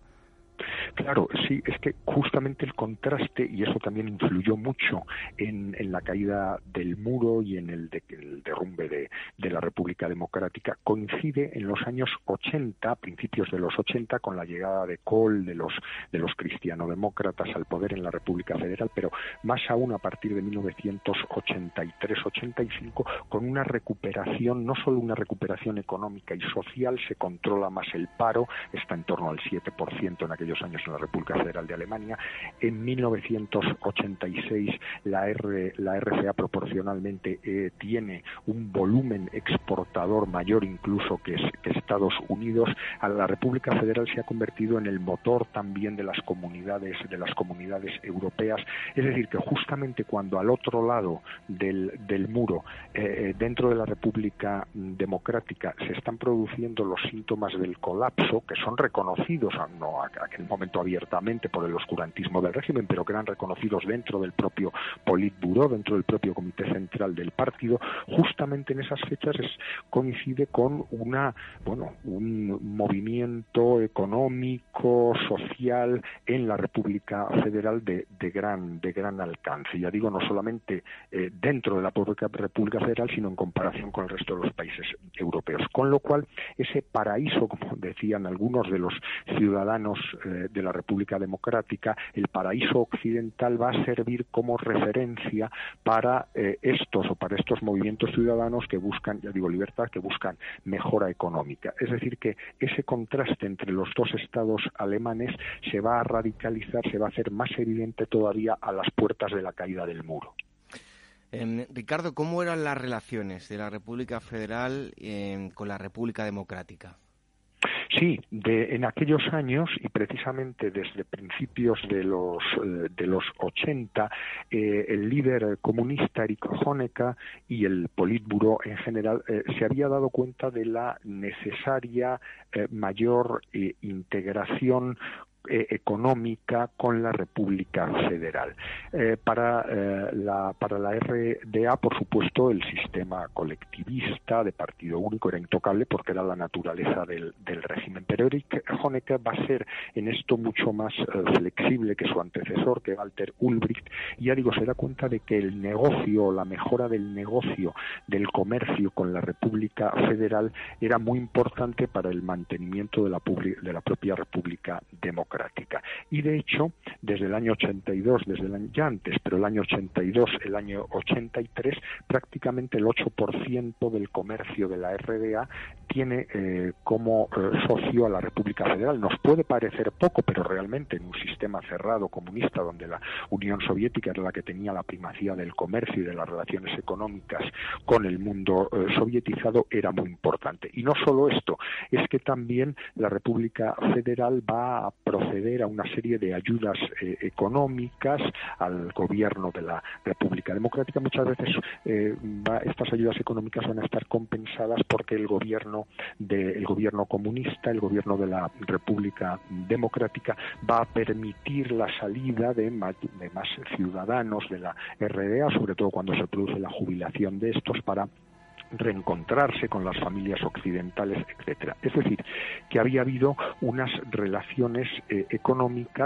Claro, sí, es que justamente el contraste, y eso también influyó mucho en, en la caída del muro y en el, de, el derrumbe de, de la República Democrática, coincide en los años ochenta, principios de los ochenta, con la llegada de Kohl, de los, de los cristianodemócratas al poder en la República Federal, pero más aún a partir de mil novecientos ochenta y tres ochenta y cinco, con una recuperación, no solo una recuperación económica y social, se controla más el paro, está en torno al siete por ciento en aquellos años en la República Federal de Alemania. En mil novecientos ochenta y seis la, R, la R C A proporcionalmente eh, tiene un volumen exportador mayor incluso que, que Estados Unidos. A la República Federal se ha convertido en el motor también de las comunidades de las comunidades europeas. Es decir, que justamente cuando al otro lado del, del muro, eh, dentro de la República Democrática, se están produciendo los síntomas del colapso, que son reconocidos, no a aquel momento abiertamente por el oscurantismo del régimen, pero que eran reconocidos dentro del propio Politburó, dentro del propio Comité Central del partido, justamente en esas fechas es, coincide con una, bueno, un movimiento económico, social en la República Federal de, de gran de gran alcance. Ya digo, no solamente eh, dentro de la propia República Federal, sino en comparación con el resto de los países europeos. Con lo cual, ese paraíso, como decían algunos de los ciudadanos eh, de la República Democrática, el paraíso occidental va a servir como referencia para eh, estos o para estos movimientos ciudadanos que buscan, ya digo, libertad, que buscan mejora económica. Es decir, que ese contraste entre los dos estados alemanes se va a radicalizar, se va a hacer más evidente todavía a las puertas de la caída del muro. Eh, Ricardo, ¿cómo eran las relaciones de la República Federal eh, con la República Democrática? Sí, de, en aquellos años y precisamente desde principios de los eh, de los ochenta, eh, el líder comunista Erich Honecker y el Politburó en general eh, se había dado cuenta de la necesaria eh, mayor eh, integración Eh, económica con la República Federal. Eh, para, eh, la, para la R D A, por supuesto, el sistema colectivista de partido único era intocable porque era la naturaleza del, del régimen. Pero Erich Honecker va a ser en esto mucho más eh, flexible que su antecesor, que Walter Ulbricht, y ya digo, se da cuenta de que el negocio, la mejora del negocio, del comercio con la República Federal era muy importante para el mantenimiento de la, de la propia República Democrática. Y de hecho, desde el año ochenta y dos, desde el año, ya antes, pero el año ochenta y dos, el año ochenta y tres, prácticamente el ocho por ciento del comercio de la R D A tiene eh, como eh, socio a la República Federal. Nos puede parecer poco, pero realmente en un sistema cerrado comunista donde la Unión Soviética era la que tenía la primacía del comercio y de las relaciones económicas con el mundo eh, sovietizado, era muy importante. Y no solo esto, es que también la República Federal va a proceder a una serie de ayudas eh, económicas al gobierno de la República Democrática. Muchas veces eh, va, estas ayudas económicas van a estar compensadas porque el gobierno de, el gobierno comunista, el gobierno de la República Democrática va a permitir la salida de más, de más ciudadanos de la R D A, sobre todo cuando se produce la jubilación de estos, para reencontrarse con las familias occidentales, etcétera. Es decir, que había habido unas relaciones eh, económicas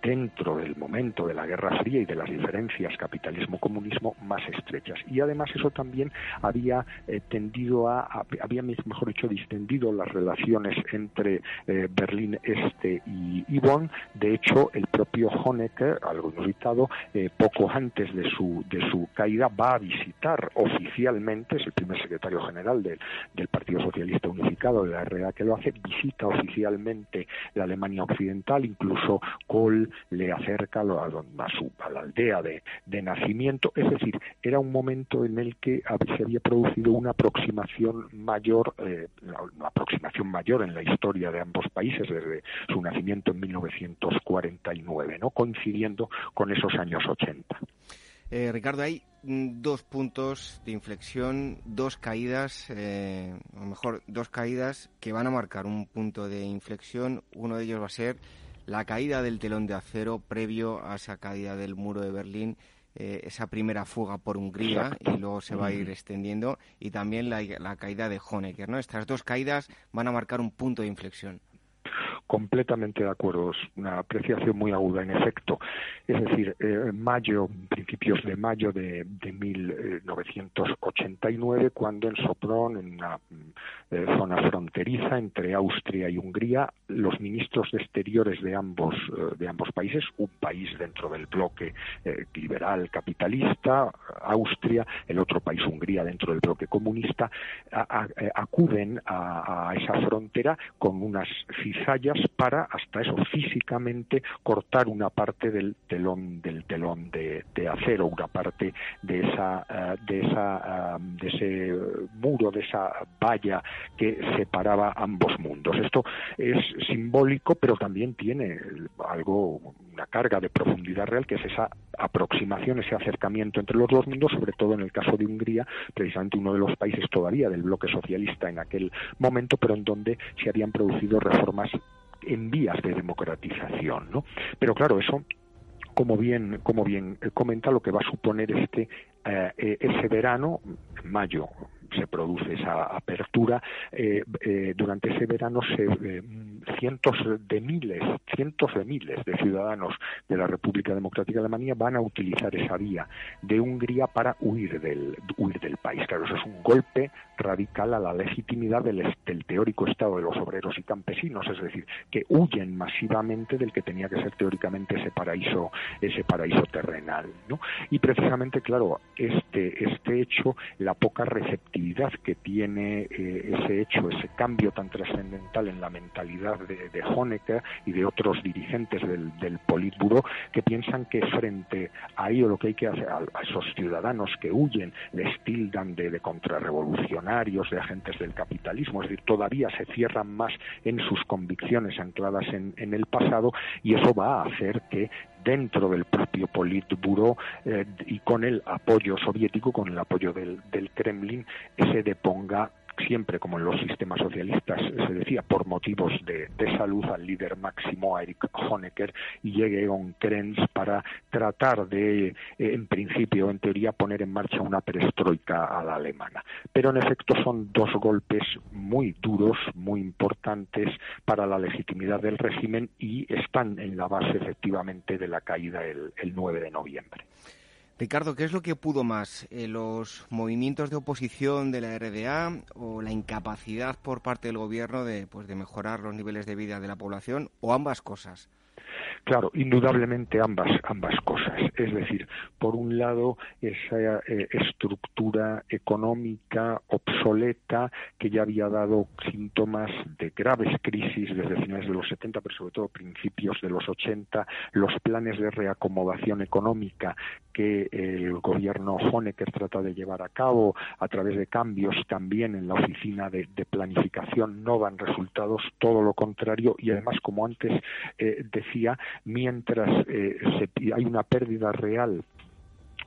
dentro del momento de la Guerra Fría y de las diferencias capitalismo-comunismo más estrechas. Y además eso también había eh, tendido a, a, había mejor dicho, distendido las relaciones entre eh, Berlín Este y, y Bonn. De hecho, el propio Honecker, algo inusitado, eh, poco antes de su, de su caída, va a visitar oficialmente, es el primer secretario general del, del Partido Socialista Unificado, de la R D A que lo hace, visita oficialmente la Alemania Occidental, incluso Kohl le acerca a, a, su, a la aldea de, de nacimiento. Es decir, era un momento en el que se había producido una aproximación mayor, eh, una aproximación mayor en la historia de ambos países desde su nacimiento en mil novecientos cuarenta y nueve, ¿no? Coincidiendo con esos años ochenta. Eh, Ricardo, hay dos puntos de inflexión, dos caídas, eh, o mejor, dos caídas que van a marcar un punto de inflexión. Uno de ellos va a ser la caída del telón de acero previo a esa caída del muro de Berlín, eh, esa primera fuga por Hungría. Exacto. Y luego se va a ir extendiendo, y también la, la caída de Honecker, ¿no? Estas dos caídas van a marcar un punto de inflexión. Completamente de acuerdo, es una apreciación muy aguda, en efecto. Es decir, eh, en mayo, principios de mayo de, de mil novecientos ochenta y nueve, cuando en Sopron, en una eh, zona fronteriza entre Austria y Hungría, los ministros de Exteriores de ambos eh, de ambos países, un país dentro del bloque eh, liberal capitalista, Austria, el otro país, Hungría, dentro del bloque comunista, a, a, acuden a, a esa frontera con unas cizallas para, hasta eso, físicamente cortar una parte del telón del telón de, de acero, una parte de esa uh, de esa uh, de ese muro, de esa valla que separaba ambos mundos. Esto es simbólico, pero también tiene algo, una carga de profundidad real, que es esa aproximación, ese acercamiento entre los dos mundos, sobre todo en el caso de Hungría, precisamente uno de los países todavía del bloque socialista en aquel momento, pero en donde se habían producido reformas en vías de democratización, ¿no? Pero claro, eso, como bien como bien comenta, lo que va a suponer este eh, ese verano, en mayo se produce esa apertura, eh, eh, durante ese verano se, eh, cientos de miles, cientos de miles de ciudadanos de la República Democrática de Alemania van a utilizar esa vía de Hungría para huir del huir del país. Claro, eso es un golpe radical a la legitimidad del, del teórico Estado de los obreros y campesinos, es decir, que huyen masivamente del que tenía que ser teóricamente ese paraíso, ese paraíso terrenal, ¿no? Y precisamente, claro, este este hecho, la poca receptividad que tiene eh, ese hecho, ese cambio tan trascendental en la mentalidad de, de Honecker y de otros dirigentes del, del Politburo, que piensan que frente a ello lo que hay que hacer, a, a esos ciudadanos que huyen, les tildan de, de contrarrevolucionarios, de agentes del capitalismo, es decir, todavía se cierran más en sus convicciones ancladas en, en el pasado, y eso va a hacer que dentro del propio Politburo eh, y con el apoyo soviético, con el apoyo del, del Kremlin, se deponga, siempre como en los sistemas socialistas se decía, por motivos de, de salud, al líder máximo, a Erich Honecker, y llegue Egon Krenz para tratar de, eh, en principio, en teoría, poner en marcha una perestroika a la alemana. Pero en efecto son dos golpes muy duros, muy importantes para la legitimidad del régimen, y están en la base efectivamente de la caída el, el nueve de noviembre. Ricardo, ¿qué es lo que pudo más? Eh, ¿Los movimientos de oposición de la R D A o la incapacidad por parte del gobierno de, pues, de mejorar los niveles de vida de la población, o ambas cosas? Claro, indudablemente ambas ambas cosas. Es decir, por un lado, esa eh, estructura económica obsoleta que ya había dado síntomas de graves crisis desde finales de los setenta, pero sobre todo principios de los ochenta, los planes de reacomodación económica que el gobierno Honecker trata de llevar a cabo a través de cambios también en la oficina de, de planificación no dan resultados, todo lo contrario, y además, como antes eh, decía, mientras eh, se, hay una pérdida real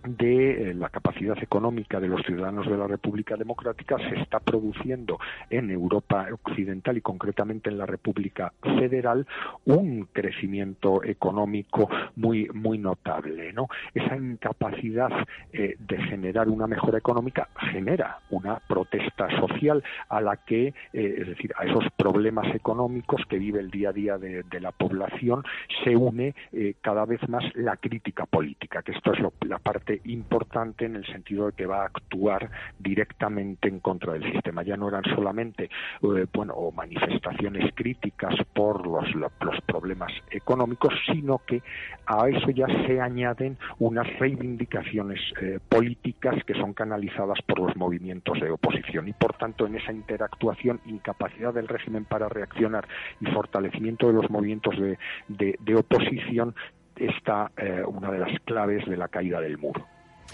de eh, la capacidad económica de los ciudadanos de la República Democrática, se está produciendo en Europa Occidental y concretamente en la República Federal un crecimiento económico muy muy notable, ¿no? Esa incapacidad eh, de generar una mejora económica genera una protesta social a la que, eh, es decir, a esos problemas económicos que vive el día a día de, de la población, se une eh, cada vez más la crítica política, que esto es lo, la parte importante en el sentido de que va a actuar directamente en contra del sistema. Ya no eran solamente eh, bueno, o manifestaciones críticas por los, los problemas económicos, sino que a eso ya se añaden unas reivindicaciones eh, políticas que son canalizadas por los movimientos de oposición, y por tanto en esa interactuación, incapacidad del régimen para reaccionar y fortalecimiento de los movimientos de, de, de oposición está eh, una de las claves de la caída del muro.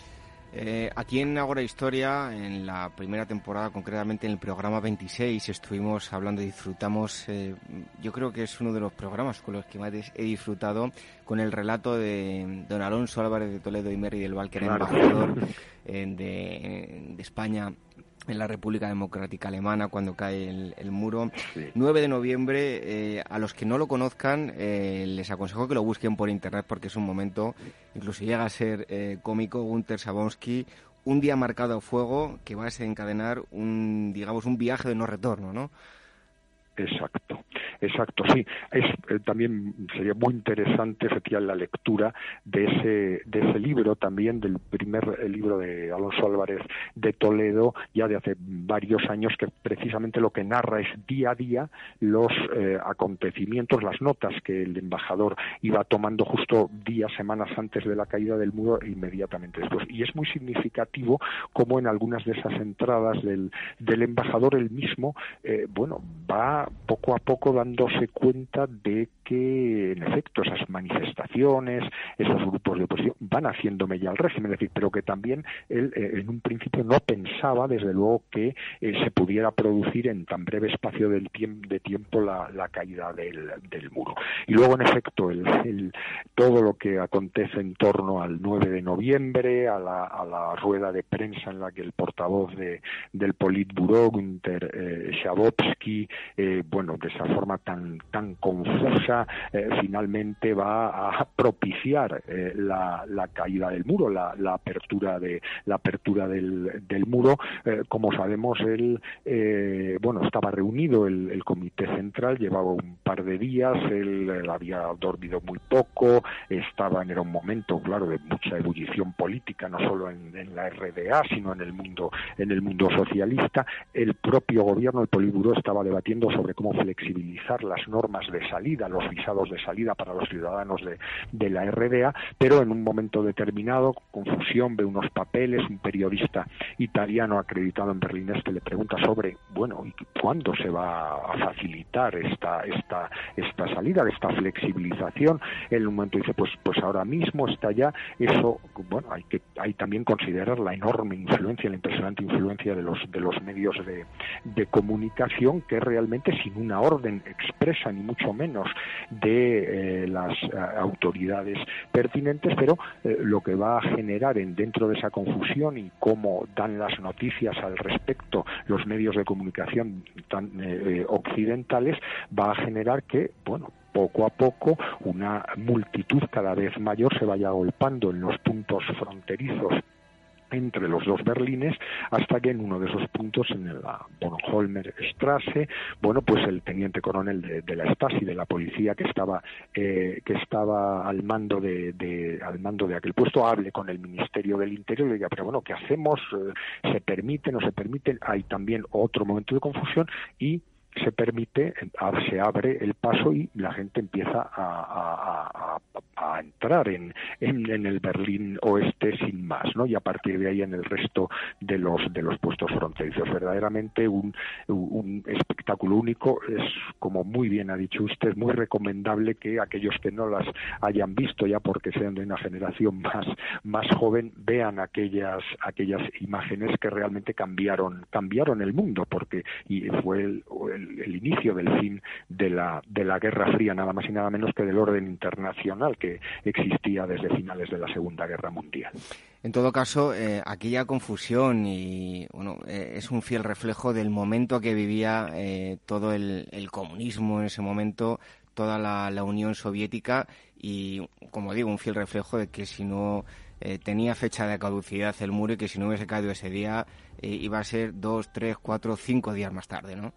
Eh, aquí en Ágora Historia, en la primera temporada, concretamente en el programa veintiséis, estuvimos hablando y disfrutamos, eh, yo creo que es uno de los programas con los que más he disfrutado, con el relato de don Alonso Álvarez de Toledo y Merry del Val, que era claro. embajador eh, de, de España en la República Democrática Alemana cuando cae el, el muro. Sí. nueve de noviembre, eh, a los que no lo conozcan, eh, les aconsejo que lo busquen por internet porque es un momento, incluso llega a ser eh, cómico. Gunter Schabowski, un día marcado a fuego que va a desencadenar un, digamos, un viaje de no retorno, ¿no? Exacto, exacto, sí. Es eh, también sería muy interesante efectivamente la lectura de ese de ese libro, también del primer eh, libro de Alonso Álvarez de Toledo, ya de hace varios años, que precisamente lo que narra es día a día los eh, acontecimientos, las notas que el embajador iba tomando justo días, semanas antes de la caída del muro e inmediatamente después. Y es muy significativo cómo en algunas de esas entradas del, del embajador él mismo, eh, bueno, va poco a poco dándose cuenta de que, en efecto, esas manifestaciones, esos grupos de oposición van haciendo mella al régimen, es decir, pero que también él eh, en un principio no pensaba, desde luego, que eh, se pudiera producir en tan breve espacio del tiemp- de tiempo la, la caída del, del muro. Y luego, en efecto, el, el, todo lo que acontece en torno al nueve de noviembre, a la, a la rueda de prensa en la que el portavoz de, del Politburó, Gunter eh, Schabowski, eh, bueno, de esa forma tan tan confusa, eh, finalmente va a propiciar eh, la, la caída del muro, la, la apertura de la apertura del, del muro. Eh, como sabemos, él eh, bueno, estaba reunido el, el Comité Central, llevaba un par de días, él, él había dormido muy poco, estaba en era un momento, claro, de mucha ebullición política, no solo en, en la R D A, sino en el mundo en el mundo socialista. El propio gobierno, el Politburó, estaba debatiendo sobre cómo flexibilizar las normas de salida, los visados de salida para los ciudadanos de, de la R D A, pero en un momento determinado, confusión, ve unos papeles, un periodista italiano acreditado en Berlín Este le pregunta sobre, bueno, ¿y cuándo se va a facilitar esta esta esta salida, esta flexibilización? En un momento dice, pues pues ahora mismo está ya. Eso, bueno, hay que hay también considerar la enorme influencia, la impresionante influencia de los de los medios de, de comunicación, que realmente sin una orden expresa, ni mucho menos de eh, las eh, autoridades pertinentes, pero eh, lo que va a generar en dentro de esa confusión y cómo dan las noticias al respecto los medios de comunicación tan eh, occidentales, va a generar que, bueno, poco a poco una multitud cada vez mayor se vaya agolpando en los puntos fronterizos entre los dos Berlines, hasta que en uno de esos puntos, en la Bornholmer Straße, bueno, pues el teniente coronel de, de la Stasi, de la policía que estaba eh, que estaba al mando de, de al mando de aquel puesto, hable con el Ministerio del Interior y le diga, pero bueno, ¿qué hacemos? ¿Se permite? ¿No se permite? Hay también otro momento de confusión y se permite, se abre el paso y la gente empieza a, a, a, a entrar en, en, en el Berlín Oeste sin más, ¿no? Y a partir de ahí en el resto de los de los puestos fronterizos. Verdaderamente un, un espectáculo único. Es, como muy bien ha dicho usted, muy recomendable que aquellos que no las hayan visto ya porque sean de una generación más, más joven, vean aquellas aquellas imágenes que realmente cambiaron cambiaron el mundo, porque y fue el, el el, el inicio del fin de la, de la Guerra Fría, nada más y nada menos que del orden internacional que existía desde finales de la Segunda Guerra Mundial. En todo caso, eh, aquella confusión y bueno eh, es un fiel reflejo del momento que vivía eh, todo el, el comunismo en ese momento, toda la, la Unión Soviética, y, como digo, un fiel reflejo de que si no eh, tenía fecha de caducidad el muro, y que si no hubiese caído ese día eh, iba a ser dos, tres, cuatro, cinco días más tarde, ¿no?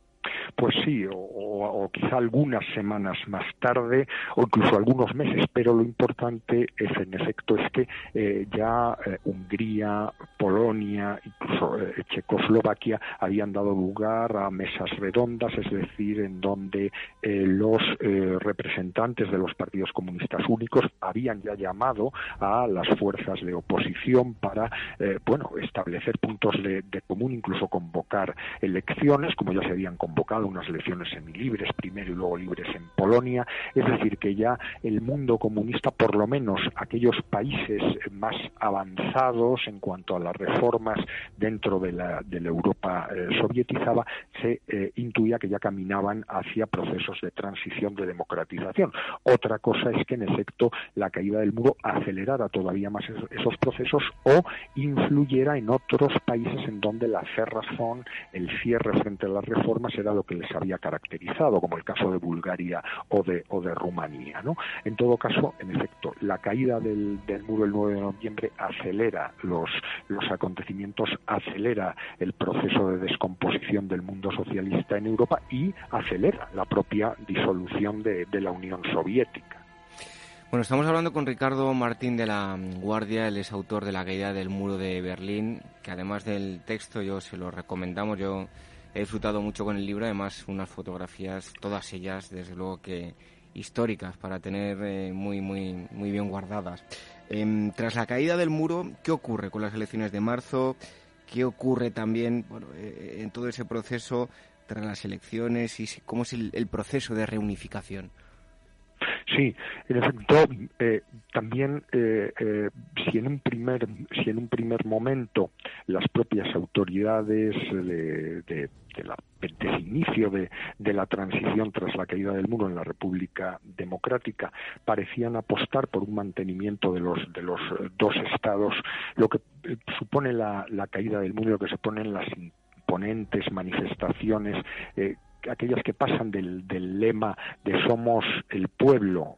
Pues sí, o, o, o quizá algunas semanas más tarde, o incluso algunos meses, pero lo importante es, en efecto, es que eh, ya eh, Hungría, Polonia, incluso eh, Checoslovaquia habían dado lugar a mesas redondas, es decir, en donde eh, los eh, representantes de los partidos comunistas únicos habían ya llamado a las fuerzas de oposición para, eh, bueno, establecer puntos de, de común, incluso convocar elecciones, como ya se habían convocado unas elecciones semilibres primero y luego libres en Polonia. Es decir, que ya el mundo comunista, por lo menos aquellos países más avanzados en cuanto a las reformas dentro de la, de la Europa eh, sovietizada, se eh, intuía que ya caminaban hacia procesos de transición, de democratización. Otra cosa es que, en efecto, la caída del muro acelerara todavía más esos, esos procesos o influyera en otros países en donde la cerrazón, el cierre frente a las reformas, era lo que les había caracterizado, como el caso de Bulgaria o de, o de Rumanía, ¿no? En todo caso, en efecto, la caída del, del muro el nueve de noviembre acelera los, los acontecimientos, acelera el proceso de descomposición del mundo socialista en Europa y acelera la propia disolución de, de la Unión Soviética. Bueno, estamos hablando con Ricardo Martín de la Guardia, él es autor de La caída del muro de Berlín, que además del texto, yo se lo recomendamos, yo he disfrutado mucho con el libro, además unas fotografías, todas ellas, desde luego que históricas, para tener eh, muy muy muy bien guardadas. Eh, tras la caída del muro, ¿qué ocurre con las elecciones de marzo? ¿Qué ocurre también bueno, eh, en todo ese proceso tras las elecciones y cómo es el, el proceso de reunificación? Sí, en efecto, eh, también eh, eh, si en un primer si en un primer momento las propias autoridades de, de, de la desde el inicio de, de la transición tras la caída del muro en la República Democrática parecían apostar por un mantenimiento de los de los dos estados, lo que supone la, la caída del muro, lo que suponen las imponentes manifestaciones eh, aquellas que pasan del, del lema de somos el pueblo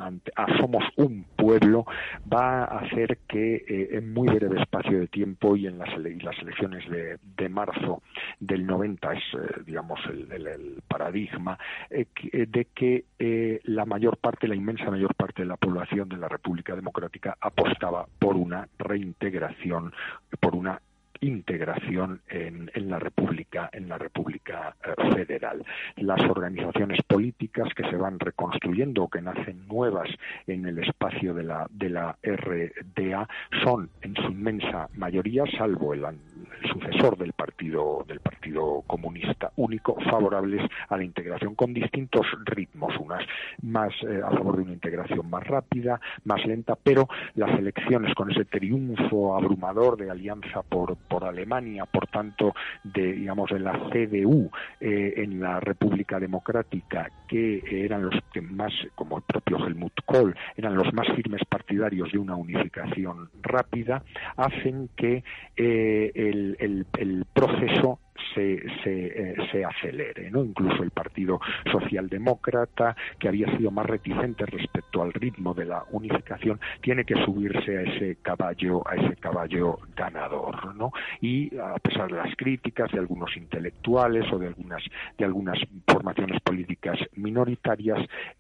a somos un pueblo, va a hacer que eh, en muy breve espacio de tiempo y en las, ele- y las elecciones de, de marzo del noventa es, eh, digamos, el, el, el paradigma eh, que, de que eh, la mayor parte, la inmensa mayor parte de la población de la República Democrática apostaba por una reintegración, por una integración en, en la República, en la República eh, Federal. Las organizaciones políticas que se van reconstruyendo o que nacen nuevas en el espacio de la de la R D A son en su inmensa mayoría, salvo el, el sucesor del partido del Partido Comunista Único, favorables a la integración con distintos ritmos, unas más eh, a favor de una integración más rápida, más lenta, pero las elecciones con ese triunfo abrumador de Alianza por por Alemania, por tanto, de digamos de la C D U eh, en la República Democrática, que eran los que más, como el propio Helmut Kohl, eran los más firmes partidarios de una unificación rápida, hacen que eh, el, el, el proceso se se, eh, se acelere, ¿no? Incluso el Partido Socialdemócrata, que había sido más reticente respecto al ritmo de la unificación, tiene que subirse a ese caballo, a ese caballo ganador, ¿no? Y a pesar de las críticas de algunos intelectuales o de algunas de algunas formaciones políticas minoritarias,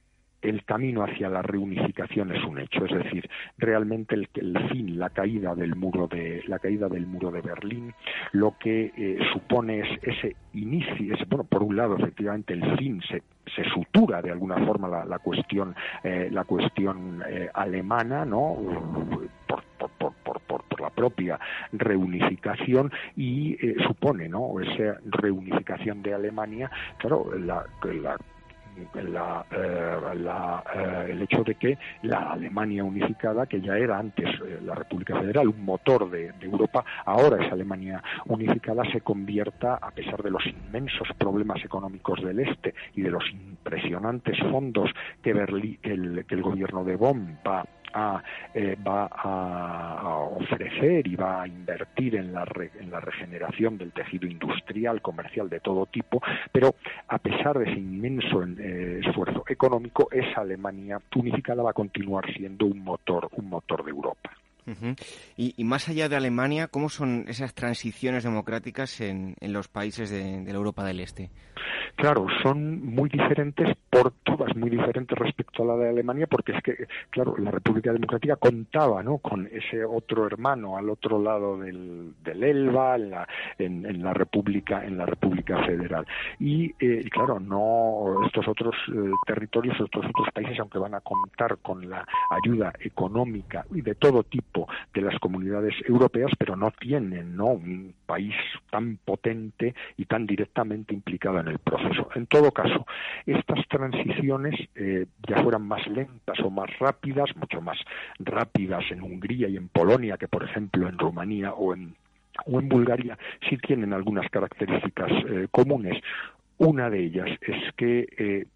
el camino hacia la reunificación es un hecho, es decir, realmente el, el fin, la caída del muro de la caída del muro de Berlín, lo que eh, supone es ese inicio, es, bueno, por un lado, efectivamente, el fin se se sutura de alguna forma la, la cuestión eh, la cuestión eh, alemana, ¿no? Por, por, por, por, por, por la propia reunificación y eh, supone, ¿no? Esa reunificación de Alemania, claro, la, la la, eh, la, eh, el hecho de que la Alemania unificada, que ya era antes eh, la República Federal, un motor de, de Europa, ahora esa Alemania unificada se convierta, a pesar de los inmensos problemas económicos del este y de los impresionantes fondos que, Berlín, que, el, que el gobierno de Bonn va A, eh, va a, a ofrecer y va a invertir en la, re, en la regeneración del tejido industrial, comercial de todo tipo, pero a pesar de ese inmenso eh, esfuerzo económico, esa Alemania unificada va a continuar siendo un motor, un motor de Europa. Uh-huh. Y, y más allá de Alemania, ¿cómo son esas transiciones democráticas en, en los países de, de la Europa del Este? Claro, son muy diferentes, por todas muy diferentes respecto a la de Alemania, porque es que, claro, la República Democrática contaba, ¿no?, con ese otro hermano al otro lado del, del Elba, en la, en, en la República, en la República Federal. Y, eh, y claro, no estos otros eh, territorios, estos otros países, aunque van a contar con la ayuda económica y de todo tipo de las comunidades europeas, pero no tienen, ¿no?, un país tan potente y tan directamente implicado en el proceso. En todo caso, estas transiciones, eh, ya fueran más lentas o más rápidas, mucho más rápidas en Hungría y en Polonia que, por ejemplo, en Rumanía o en, o en Bulgaria, sí tienen algunas características eh, comunes. Una de ellas es que eh,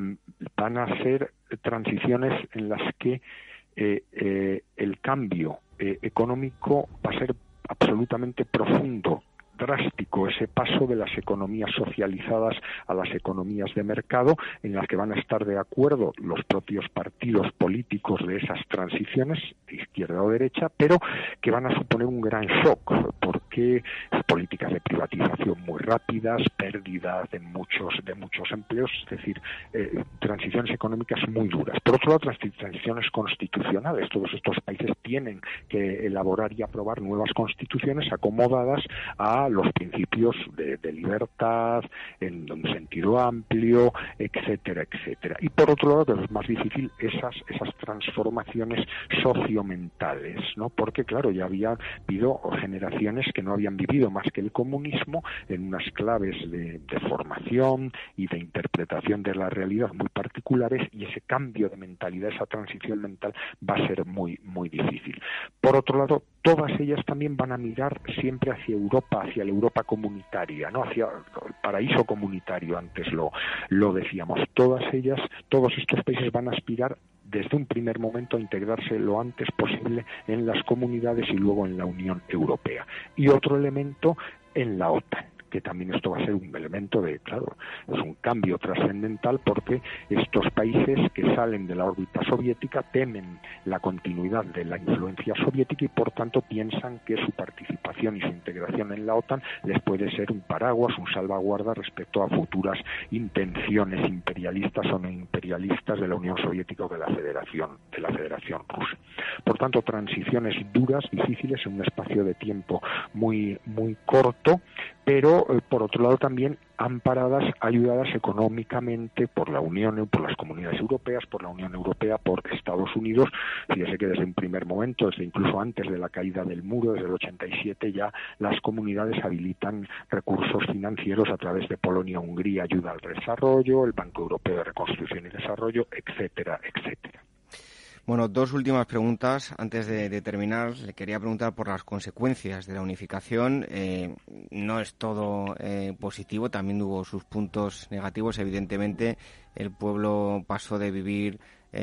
van a ser transiciones en las que eh, eh, el cambio eh, económico va a ser absolutamente profundo, drástico, ese paso de las economías socializadas a las economías de mercado, en las que van a estar de acuerdo los propios partidos políticos de esas transiciones, de izquierda o derecha, pero que van a suponer un gran shock, porque políticas de privatización muy rápidas, pérdida de muchos de muchos empleos, es decir, eh, transiciones económicas muy duras. Por otro lado, transiciones constitucionales. Todos estos países tienen que elaborar y aprobar nuevas constituciones acomodadas a los principios de, de libertad, en un sentido amplio, etcétera, etcétera. Y por otro lado, que es más difícil, esas esas transformaciones sociomentales, ¿no? Porque, claro, ya había habido generaciones que no habían vivido más que el comunismo en unas claves de, de formación y de interpretación de la realidad muy particulares, y ese cambio de mentalidad, esa transición mental, va a ser muy, muy difícil. Por otro lado, todas ellas también van a mirar siempre hacia Europa, hacia la Europa comunitaria, ¿no?, hacia el paraíso comunitario, antes lo, lo decíamos. Todas ellas, todos estos países van a aspirar desde un primer momento a integrarse lo antes posible en las comunidades y luego en la Unión Europea. Y otro elemento, en la OTAN, que también esto va a ser un elemento de, claro, es un cambio trascendental, porque estos países que salen de la órbita soviética temen la continuidad de la influencia soviética y por tanto piensan que su participación y su integración en la OTAN les puede ser un paraguas, un salvaguarda respecto a futuras intenciones imperialistas o no imperialistas de la Unión Soviética o de la Federación, de la Federación Rusa. Por tanto, transiciones duras, difíciles, en un espacio de tiempo muy, muy corto, pero eh, por otro lado también amparadas, ayudadas económicamente por la Unión, por las comunidades europeas, por la Unión Europea, por Estados Unidos. Fíjese que desde un primer momento, desde incluso antes de la caída del muro, desde el ochenta y siete, ya las comunidades habilitan recursos financieros a través de Polonia, Hungría, ayuda al desarrollo, el Banco Europeo de Reconstrucción y Desarrollo, etcétera, etcétera. Bueno, dos últimas preguntas. Antes de, de terminar, le quería preguntar por las consecuencias de la unificación. Eh, no es todo eh, positivo, también hubo sus puntos negativos. Evidentemente, el pueblo pasó de vivir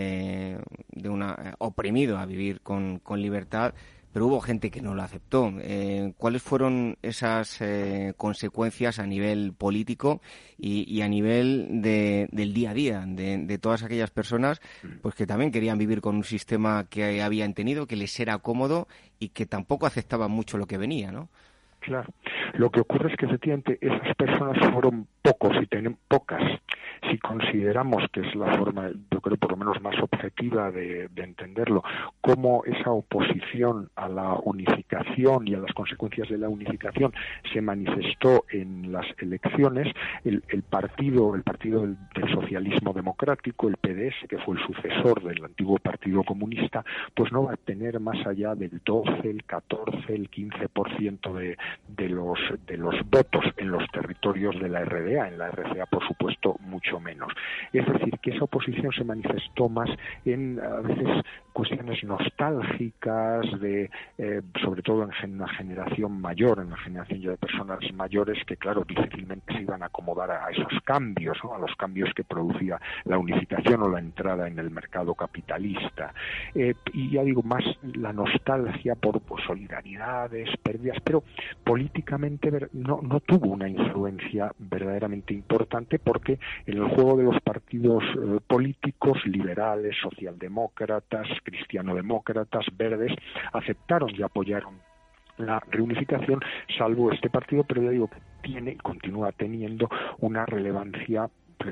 eh, de una eh, oprimido a vivir con, con libertad, pero hubo gente que no lo aceptó. Eh, ¿Cuáles fueron esas eh, consecuencias a nivel político y, y a nivel de, del día a día de, de todas aquellas personas pues que también querían vivir con un sistema que habían tenido, que les era cómodo y que tampoco aceptaban mucho lo que venía, ¿no? Claro. Lo que ocurre es que efectivamente esas personas fueron pocos y tienen pocas. Si consideramos que es la forma, yo creo por lo menos más objetiva de, de entenderlo, cómo esa oposición a la unificación y a las consecuencias de la unificación se manifestó en las elecciones, el, el partido, el partido del, del socialismo democrático, el P D S, que fue el sucesor del antiguo Partido Comunista, pues no va a tener más allá del doce, el catorce, el quince por ciento de, de los de los votos en los territorios de la R D A, en la R C A por supuesto mucho mucho menos. Es decir, que esa oposición se manifestó más en, a veces, cuestiones nostálgicas, de eh, sobre todo en una generación mayor, en la generación ya de personas mayores que, claro, difícilmente se iban a acomodar a esos cambios, ¿no? A los cambios que producía la unificación o la entrada en el mercado capitalista. Eh, y ya digo, más la nostalgia por, por solidaridades, pérdidas, pero políticamente no, no tuvo una influencia verdaderamente importante, porque en el juego de los partidos eh, políticos, liberales, socialdemócratas, cristianodemócratas, verdes, aceptaron y apoyaron la reunificación, salvo este partido, pero ya digo que tiene, continúa teniendo una relevancia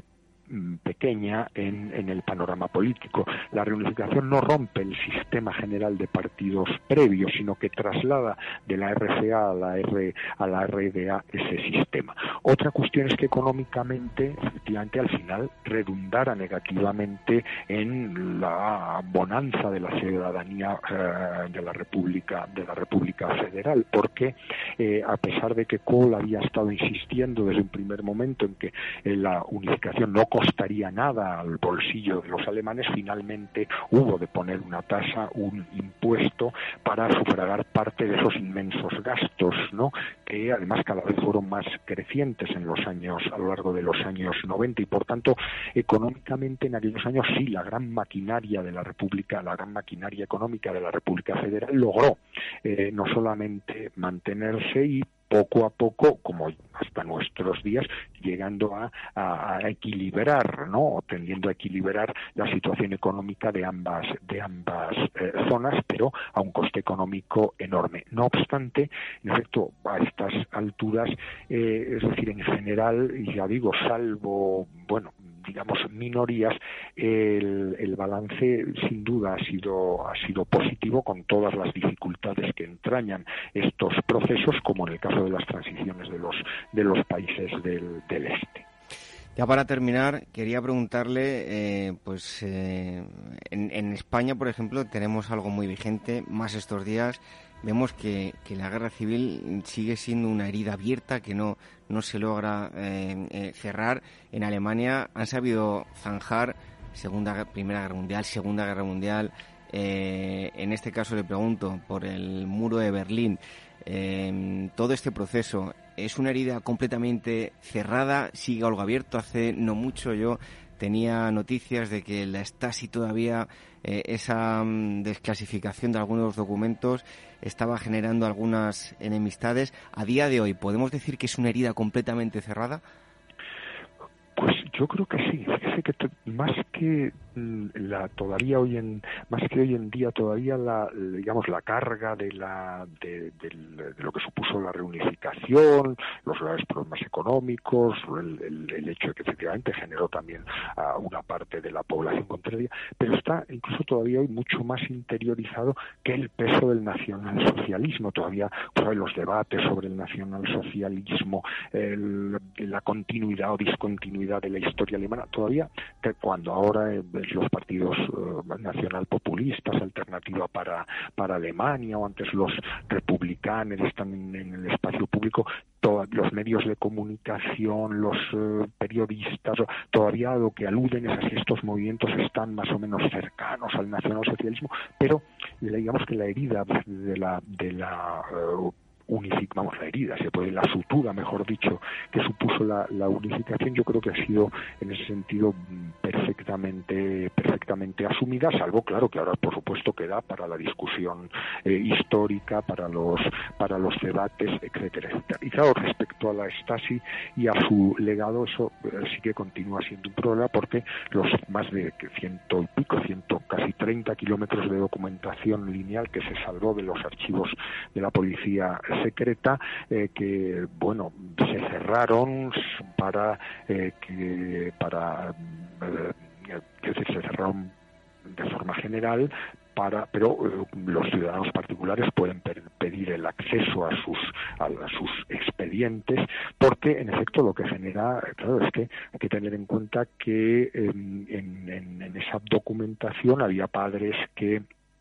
pequeña en, en el panorama político. La reunificación no rompe el sistema general de partidos previos, sino que traslada de la R C A a la R a la R D A ese sistema. Otra cuestión es que económicamente, efectivamente, al final redundara negativamente en la bonanza de la ciudadanía eh, de la República de la República Federal, porque eh, a pesar de que Kohl había estado insistiendo desde un primer momento en que eh, la unificación no costaría nada al bolsillo de los alemanes, finalmente hubo de poner una tasa, un impuesto para sufragar parte de esos inmensos gastos, ¿no? Que además cada vez fueron más crecientes en los años, a lo largo de los años noventa, y por tanto económicamente en aquellos años sí, la gran maquinaria de la República, la gran maquinaria económica de la República Federal logró eh, no solamente mantenerse y poco a poco, como hasta nuestros días, llegando a, a, a equilibrar, ¿no? Tendiendo a equilibrar la situación económica de ambas de ambas eh, zonas, pero a un coste económico enorme. No obstante, en efecto, a estas alturas, eh, es decir, en general, y ya digo, salvo, bueno, digamos, minorías, el, el balance sin duda ha sido ha sido positivo, con todas las dificultades que entrañan estos procesos, como en el caso de las transiciones de los de los países del, del este. Ya para terminar, quería preguntarle, eh, pues eh, en, en España, por ejemplo, tenemos algo muy vigente, más estos días. Vemos que, que la guerra civil sigue siendo una herida abierta que no, no se logra eh, eh, cerrar. En Alemania han sabido zanjar segunda, Primera Guerra Mundial, Segunda Guerra Mundial. Eh, en este caso le pregunto por el muro de Berlín. Eh, todo este proceso es una herida completamente cerrada, sigue algo abierto. Hace no mucho yo tenía noticias de que la Stasi todavía, eh, esa um, desclasificación de algunos documentos estaba generando algunas enemistades. A día de hoy, ¿podemos decir que es una herida completamente cerrada? Pues yo creo que sí. Fíjese que t- más que la todavía hoy en más que hoy en día todavía la digamos la carga de la de, de, de lo que supuso la reunificación, los graves problemas económicos, el, el, el hecho de que efectivamente generó también a una parte de la población contraria, pero está incluso todavía hoy mucho más interiorizado que el peso del nacionalsocialismo. Todavía pues, los debates sobre el nacionalsocialismo, el, la continuidad o discontinuidad de la historia alemana, todavía que cuando ahora eh, los partidos uh, nacionalpopulistas, Alternativa para, para Alemania, o antes los republicanos están en, en el espacio público, todos los medios de comunicación, los uh, periodistas, todavía lo que aluden es a que estos movimientos están más o menos cercanos al nacionalsocialismo, pero digamos que la herida de la de la uh, unific, vamos, la herida, se puede, la sutura, mejor dicho, que supuso la, la unificación, yo creo que ha sido en ese sentido perfectamente perfectamente asumida, salvo, claro, que ahora por supuesto queda para la discusión eh, histórica, para los para los debates, etcétera, etcétera. Y claro, respecto a la Stasi y a su legado, eso eh, sí que continúa siendo un problema, porque los más de ciento y pico, ciento casi treinta kilómetros de documentación lineal que se salvó de los archivos de la policía secreta, eh, que bueno, se cerraron para eh, que para eh, que se cerraron de forma general, para pero eh, los ciudadanos particulares pueden per, pedir el acceso a sus a, a sus expedientes, porque en efecto lo que genera, claro, es que hay que tener en cuenta que eh, en, en, en esa documentación había padres que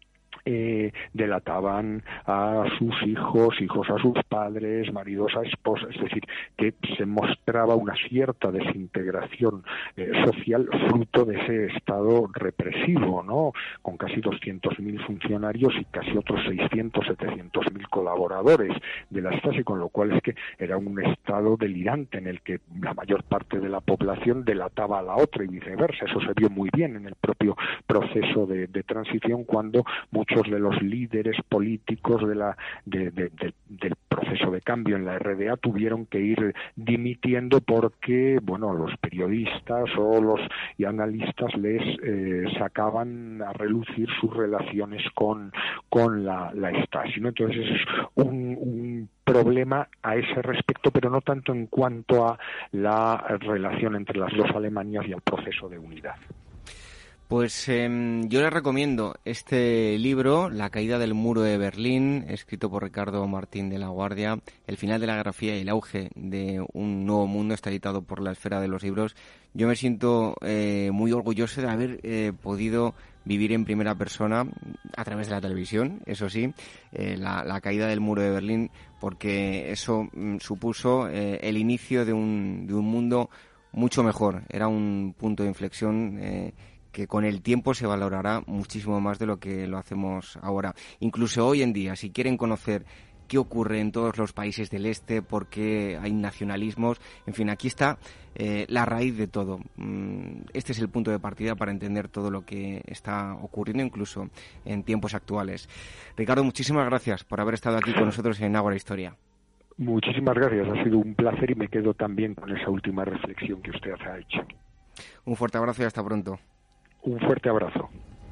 Eh, delataban a sus hijos, hijos a sus padres, maridos a esposas, es decir, que se mostraba una cierta desintegración eh, social fruto de ese estado represivo, ¿no? Con casi doscientos mil funcionarios y casi otros seiscientos, setecientos mil colaboradores de la Stasi, con lo cual es que era un estado delirante en el que la mayor parte de la población delataba a la otra y viceversa. Eso se vio muy bien en el propio proceso de, de transición, cuando muchos de los líderes políticos de la de, de, de, del proceso de cambio en la R D A tuvieron que ir dimitiendo porque, bueno, los periodistas o los y analistas les eh, sacaban a relucir sus relaciones con con la, la Stasi, ¿no? Entonces es un, un problema a ese respecto, pero no tanto en cuanto a la relación entre las dos Alemanias y el proceso de unidad. Pues eh, yo les recomiendo este libro, La caída del muro de Berlín, escrito por Ricardo Martín de la Guardia, El final de la Guerra Fría y el auge de un nuevo mundo, está editado por la Esfera de los Libros. Yo me siento eh, muy orgulloso de haber eh, podido vivir en primera persona, a través de la televisión, eso sí, eh, la, la caída del muro de Berlín, porque eso mm, supuso eh, el inicio de un, de un mundo mucho mejor. Era un punto de inflexión eh, que con el tiempo se valorará muchísimo más de lo que lo hacemos ahora. Incluso hoy en día, si quieren conocer qué ocurre en todos los países del este, por qué hay nacionalismos, en fin, aquí está eh, la raíz de todo. Este es el punto de partida para entender todo lo que está ocurriendo, incluso en tiempos actuales. Ricardo, muchísimas gracias por haber estado aquí con nosotros en Ágora Historia. Muchísimas gracias, ha sido un placer y me quedo también con esa última reflexión que usted ha hecho. Un fuerte abrazo y hasta pronto. Un fuerte abrazo.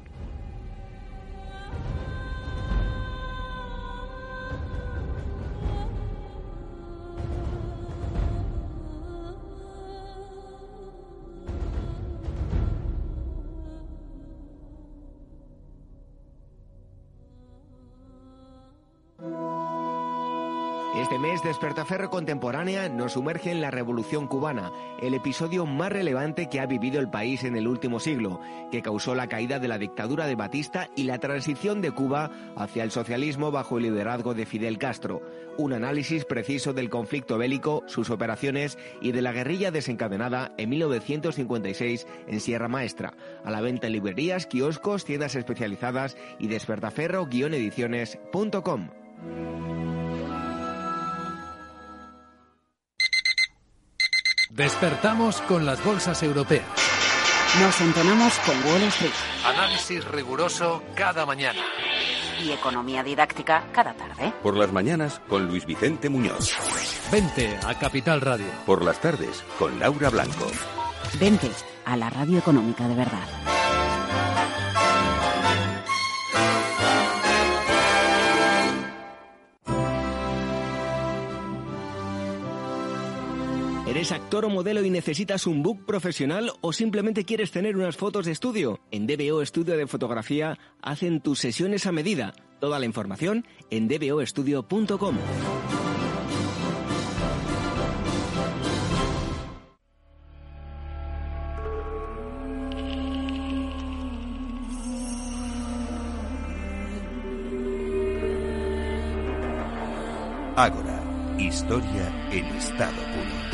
Este mes, Despertaferro Contemporánea nos sumerge en la Revolución Cubana, el episodio más relevante que ha vivido el país en el último siglo, que causó la caída de la dictadura de Batista y la transición de Cuba hacia el socialismo bajo el liderazgo de Fidel Castro. Un análisis preciso del conflicto bélico, sus operaciones y de la guerrilla desencadenada en mil novecientos cincuenta y seis en Sierra Maestra. A la venta en librerías, kioscos, tiendas especializadas y despertaferro guion ediciones punto com. Despertamos con las bolsas europeas. Nos entonamos con Wall Street. Análisis riguroso cada mañana. Y economía didáctica cada tarde. Por las mañanas con Luis Vicente Muñoz. Vente a Capital Radio. Por las tardes con Laura Blanco. Vente a la radio económica de verdad. ¿Eres actor o modelo y necesitas un book profesional o simplemente quieres tener unas fotos de estudio? En D B O Estudio de Fotografía hacen tus sesiones a medida. Toda la información en d b o estudio punto com. Ágora, historia en estado puro.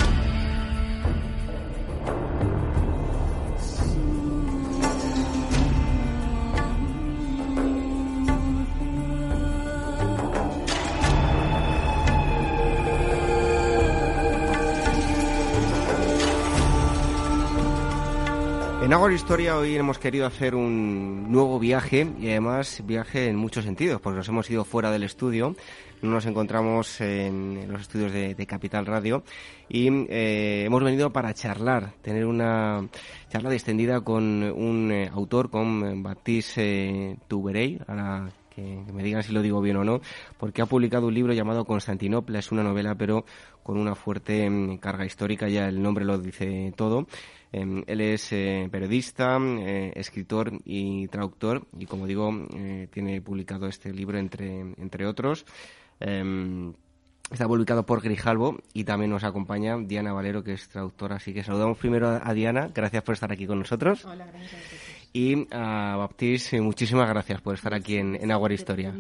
En Ágora Historia hoy hemos querido hacer un nuevo viaje y además viaje en muchos sentidos, porque nos hemos ido fuera del estudio, no nos encontramos en, en los estudios de, de Capital Radio y eh, hemos venido para charlar, tener una charla distendida con un eh, autor, con Baptiste eh, Touberey, ahora que, que me digan si lo digo bien o no, porque ha publicado un libro llamado Constantinopla, es una novela pero con una fuerte eh, carga histórica, ya el nombre lo dice todo. Eh, él es eh, periodista, eh, escritor y traductor y, como digo, eh, tiene publicado este libro entre, entre otros. Eh, está publicado por Grijalbo y también nos acompaña Diana Valero, que es traductora. Así que saludamos primero a, a Diana. Gracias por estar aquí con nosotros. Hola, gracias. Y a Baptiste, muchísimas gracias por estar aquí en, en Ágora Historia.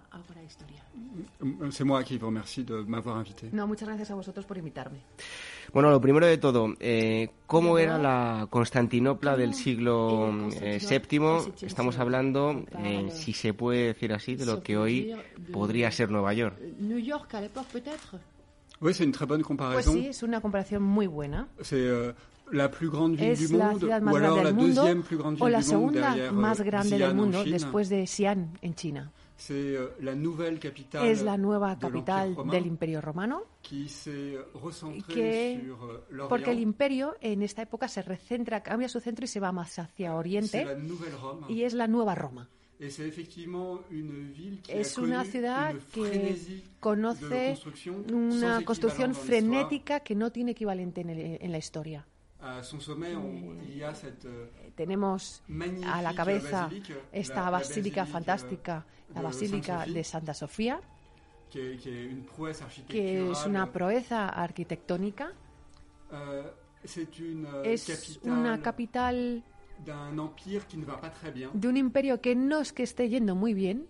C'est moi qui vous remercie de m'avoir invité. No, muchas gracias a vosotros por invitarme. Bueno, lo primero de todo, eh, ¿cómo era la Constantinopla del siglo eh, séptimo? Estamos hablando, eh, si se puede decir así, de lo que hoy podría ser Nueva York. New York à l'époque, peut-être. Oui, c'est une très bonne comparaison. Pues sí, es una comparación muy buena. C'est euh, la plus grande ville es du la monde, ciudad más ou alors grande la del mundo, deuxième plus grande o ville la du monde segunda derrière más euh, grande Xi'an del en mundo Chine. después de Xi'an en China. C'est euh, la nouvelle capitale Es la nueva de capital l'Empire romain, del Imperio Romano, qui s'est recentrée que, sur euh, l'Orient. porque el imperio en esta época se recentra, cambia su centro y se va más hacia C'est Oriente, la nouvelle Rome. y es la nueva Roma. Et c'est effectivement une ville qui Es a una connu ciudad une que frénésie de conoce construction una sans construcción équivalent dans frenética que no tiene equivalente en, el- en la historia. l'histoire. À son sommet, on- il y a cette euh, Tenemos magnifique a la cabeza basilique, esta la- la basílica basilique, fantástica, euh, la de Basílica Sainte-Sophie, de Santa Sofía, qui est, qui est une prouesse que es una architecturale. proeza arquitectónica. Euh, c'est une euh, Es capitale una capital d'un empire qui ne va pas très bien. de un imperio que no es que esté yendo muy bien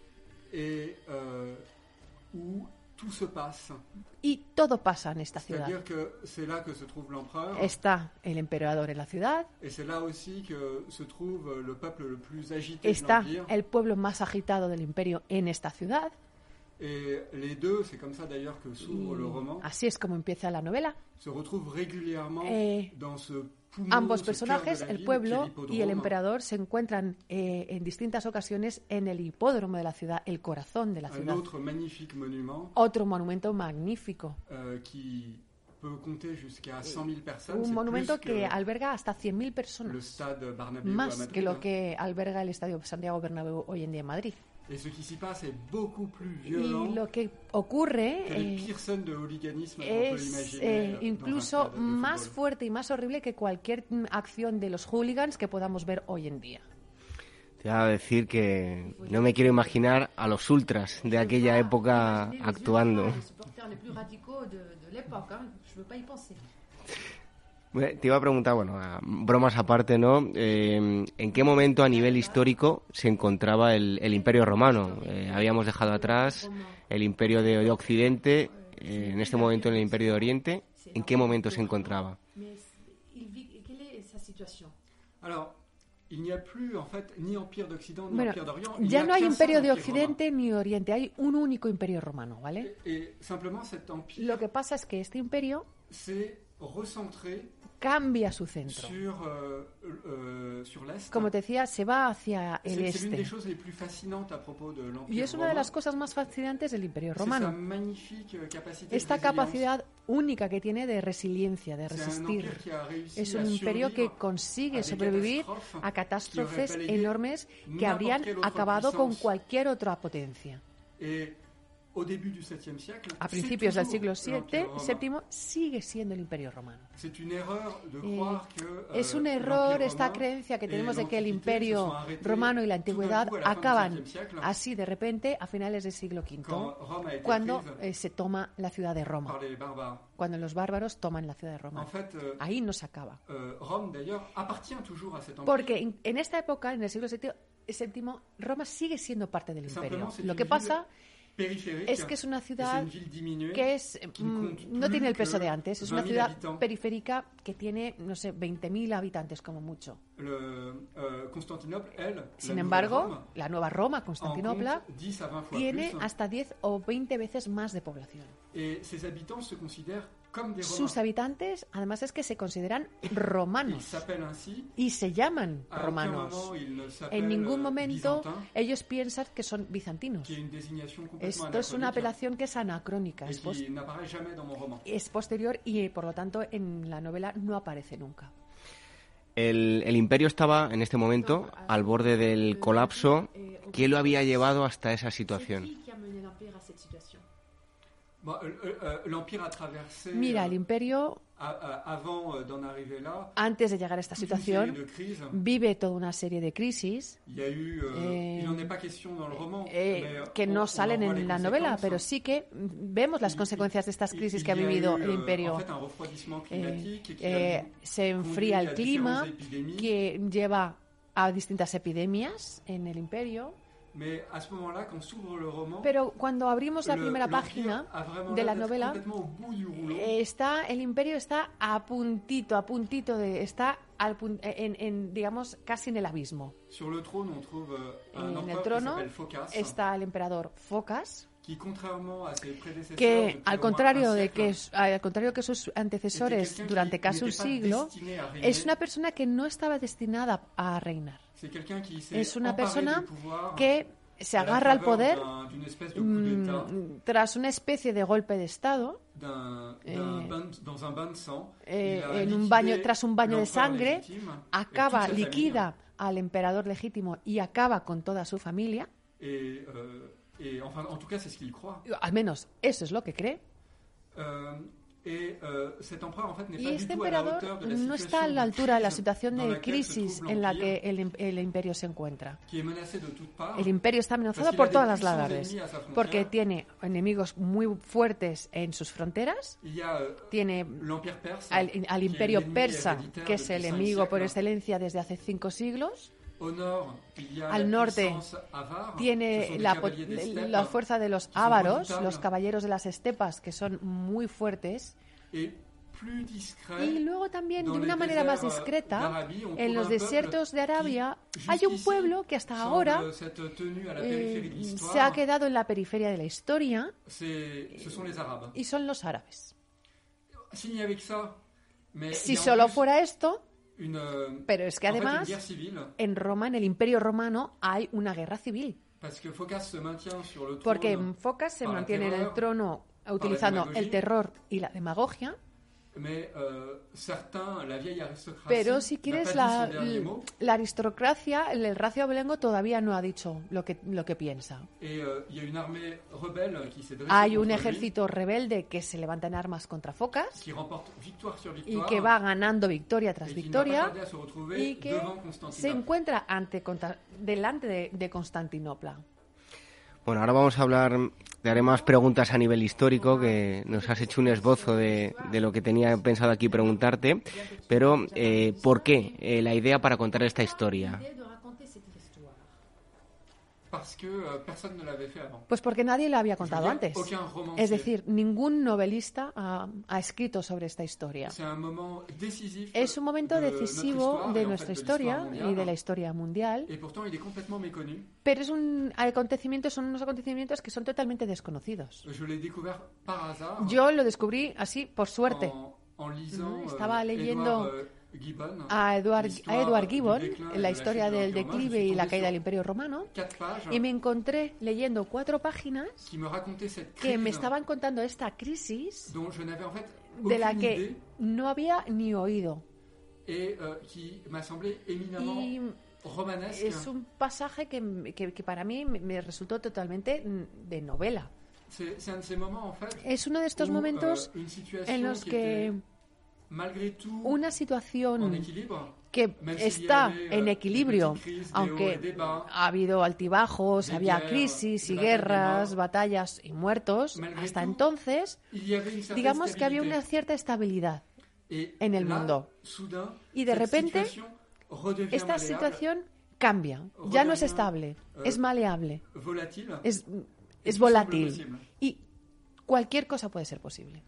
Et euh, où tout se passe. y todo pasa en esta ciudad. C'est-à-dire que c'est là que se trouve l'empereur. Está el emperador en la ciudad, Et c'est là aussi que se trouve le peuple le plus agité está de l'Empire. el pueblo más agitado del imperio en esta ciudad. Et les deux, c'est comme ça d'ailleurs que s'ouvre le roman, Así es como empieza la novela. se retrouvent régulièrement Eh, dans ce poumon, Ambos ce personajes, cœur de la el ville, pueblo qui est l'hippodrome, y el emperador, se encuentran eh, en distintas ocasiones en el hipódromo de la ciudad, el corazón de la un ciudad. autre magnifique monument Otro monumento magnífico. euh, qui peut compter jusqu'à cent mille personnes. Un C'est monumento plus que alberga hasta cien mil personas. le stade Bernabéu à Más Madrid. que lo que alberga el Estadio Santiago Bernabéu hoy en día en Madrid. Et ce qui s'y passe est beaucoup plus violent Y lo que ocurre que les eh, pires scènes de hooliganisme qu'on peut es imaginer eh, dans un incluso stade de más football. fuerte y más horrible que cualquier mm, acción de los hooligans que podamos ver hoy en día. Te voy a decir que no me quiero imaginar a los ultras de aquella época actuando. Bueno, te iba a preguntar, bueno, a- bromas aparte, ¿no? Eh, ¿En qué momento a nivel histórico se encontraba el, el Imperio Romano? Eh, habíamos dejado atrás el Imperio de, de Occidente, eh, en este momento en el Imperio de Oriente. ¿En qué momento se encontraba? Alors, il n'y a plus en fait ni empire d'Occident ni Bueno, empire d'Orient. Il y ya a no hay qu'un imperio seul de empire romain. Occidente ni Oriente, hay un único imperio romano, ¿vale? Et simplement cet empire Lo que pasa es que este imperio s'est recentré cambia su centro. sur, euh, euh, sur l'Est. Como te decía, se va hacia el C'est c'est l'une des este. choses les plus fascinantes à propos de l'empire Y es una de romain. las cosas más fascinantes del imperio C'est sa romano. magnifique euh, capacité Esta de résilience. capacidad única que tiene de resiliencia, de C'est un resistir. empire qui a réussi Es à un imperio que survivre consigue à des sobrevivir catastrophes a catástrofes qui auraient balayé enormes que n'importe habrían quelle autre acabado con puissance. cualquier otra potencia. Et au début du septième siècle, A c'est principios del siglo toujours l'empire siete, romain. séptimo sigue siendo el imperio romano. C'est une erreur de Eh, croire que euh, es un l'empire error esta romain creencia que et tenemos de que el l'Antiquité se imperio sont arrêtés romano y la tout d'un antigüedad coup à la fin du acaban septième siècle, así de repente a finales del siglo quinto, quand Rome a été cuando prise eh, se toma la ciudad de Roma, par les barbares. cuando los bárbaros toman la ciudad de Roma. En fait, euh, Ahí no se acaba. euh, Rome d'ailleurs appartient toujours à cet empire. Porque en, en esta época, en el siglo séptimo, séptimo, Roma sigue siendo parte del imperio. Simplement, c'est Lo une que ville pasa périphérique, es que es una et c'est ciudad une ville diminuée que es qui ne mm, compte no plus tiene el que peso de antes. Es una vingt mille ciudad habitants. periférica que tiene, no sé, veinte mil habitantes como mucho. Le, euh, Constantinople, elle, Sin la embargo, nouvelle Rome, la nueva Roma, en Constantinopla, compte dix à vingt fois tiene plus. hasta diez o veinte veces más de población. Et ses habitants se considèrent comme des Sus Romains. habitantes, además, es que se consideran Ils romanos s'appellent ainsi. y se llaman À aucun romanos. moment, ils ne s'appellent, En ningún euh, momento byzantins, ellos piensan que son bizantinos. qui est une désignation complètement Esto es una anachronique apelación que es anacrónica, et es, pos- qui n'apparaît jamais dans mon roman. es posterior y por lo tanto en la novela no aparece nunca. El, el imperio estaba en este momento al borde del colapso. ¿Qué lo había llevado hasta esa situación? Bon, euh, euh, l'Empire a traversé, Mira, el euh, imperio, a- a- avant euh, d'en arriver là, antes de llegar a esta toute une série situación, de crises. vive toda una serie de crisis Il y a eu, euh, Eh, il n'en est pas question dans le roman, eh, mais, euh, que on- no on salen en voit en les la novela, conséquences. pero sí que mm, vemos las consecuencias de estas crisis Il que ha y a vivido eu, el euh, imperio. en fait, un refroidissement Eh, climatique qui eh, a se enfría conduit el à clima, différentes épidémies. que lleva a distintas epidemias en el imperio. Mais à ce moment-là, quand s'ouvre le roman, pero cuando abrimos la le, primera página de la novela, está el imperio está a puntito, a puntito de está al pun, en, en digamos casi en el abismo. Sur le trône, on trouve un en el trono está el emperador Focas, que al contrario de que al contrario que sus antecesores durante casi un siglo, es una persona que no estaba destinada a reinar. Es una persona que se agarra al poder mmm, tras una especie de golpe de estado eh, eh, en un baño, tras un baño de sangre, acaba, liquida al emperador legítimo y acaba con toda su familia. Et, euh, et enfin, en tout cas, c'est ce qu'il croit. Al menos eso es lo que cree. Euh, et, euh, cet empereur, en fait, n'est y pas este du tout à la emperador hauteur de la no está a la altura de la situación de laquelle crisis en la que el, el imperio se encuentra. Qui est menacé de toutes parts, el imperio está amenazado por todas las lados, porque tiene enemigos muy fuertes en sus fronteras. y a, euh, tiene perse, al, al imperio persa, que es el enemigo por excelencia desde hace cinco siglos. Nord, al norte avare, tiene la, la fuerza de los ávaros, los caballeros de las estepas, que son muy fuertes. Y luego también, de una manera más discreta, en los desiertos de Arabia hay un pueblo que hasta ahora eh, se ha quedado en la periferia de la historia, y son los árabes. Si solo fuera esto, pero es que además en Roma, en el Imperio Romano, hay una guerra civil. Porque Focas se mantiene en el trono utilizando el terror y la demagogia. Pero si quieres, la, la aristocracia, el racio abolengo todavía no ha dicho lo que, lo que piensa. Hay un ejército rebelde que se levanta en armas contra Focas y que va ganando victoria tras victoria y que se encuentra ante, contra, delante de, de Constantinopla. Bueno, ahora vamos a hablar, te haré más preguntas a nivel histórico, que nos has hecho un esbozo de, de lo que tenía pensado aquí preguntarte, pero eh, ¿por qué eh, la idea para contar esta historia? Pues porque nadie la había contado antes. Es decir, ningún novelista ha, ha escrito sobre esta historia. Es un momento decisivo de nuestra historia y de la historia mundial. Pero es un acontecimiento, son unos acontecimientos que son totalmente desconocidos. Yo lo descubrí así por suerte. Estaba leyendo a Edward, a Edward Gibbon, la historia del declive y la caída del Imperio Romano, y me encontré leyendo cuatro páginas que me estaban contando esta crisis de la que no había ni oído. Y es un pasaje que, que, que para mí me resultó totalmente de novela. Es uno de estos momentos en los que una situación que está en equilibrio, aunque ha habido altibajos, había crisis y guerras, batallas y muertos, hasta entonces, digamos que había una cierta estabilidad en el mundo. Y de repente, esta situación cambia, ya no es estable, es maleable, es, es volátil, y cualquier cosa puede ser posible.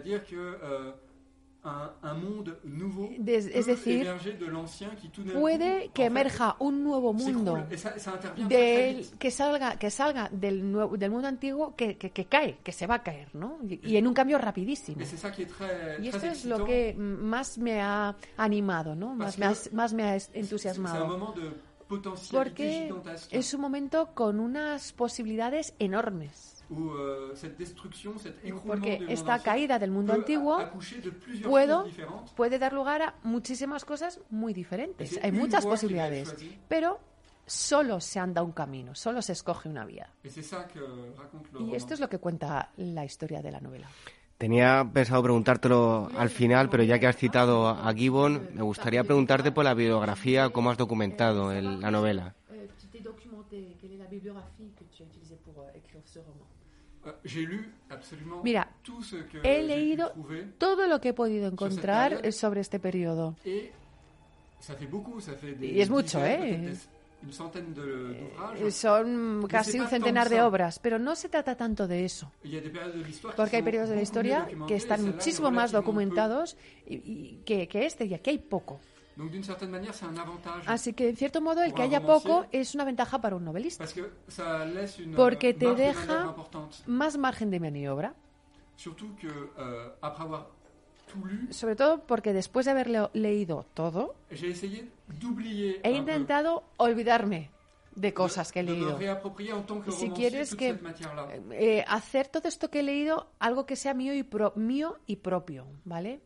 Es decir, puede que emerja un nuevo mundo del, que salga que salga del nuevo, del mundo antiguo que, que, que cae, que se va a caer, ¿no? Y, y en un cambio rapidísimo. Y esto es lo que más me ha animado, ¿no? Más me ha, más me ha entusiasmado. Porque es un momento con unas posibilidades enormes. Porque esta caída del mundo antiguo puedo, puede dar lugar a muchísimas cosas muy diferentes. Hay muchas posibilidades, pero solo se anda un camino, solo se escoge una vía. Y esto es lo que cuenta la historia de la novela. Tenía pensado preguntártelo al final, pero ya que has citado a Gibbon, me gustaría preguntarte por la bibliografía, cómo has documentado el, la novela. Mira, he leído todo lo que he podido encontrar sobre este periodo. Y es mucho, ¿eh? Son casi un centenar de obras, pero no se trata tanto de eso, porque hay periodos de la historia que están muchísimo más documentados y, y que, que este, y aquí hay poco. Así que, en cierto modo, el que haya poco es una ventaja para un novelista, porque te deja más margen de maniobra. Sobre todo porque después de haberlo leído todo, he intentado olvidarme de cosas que he leído. Si quieres que eh, hacer todo esto que he leído algo que sea mío y, pro, mío y propio, ¿vale?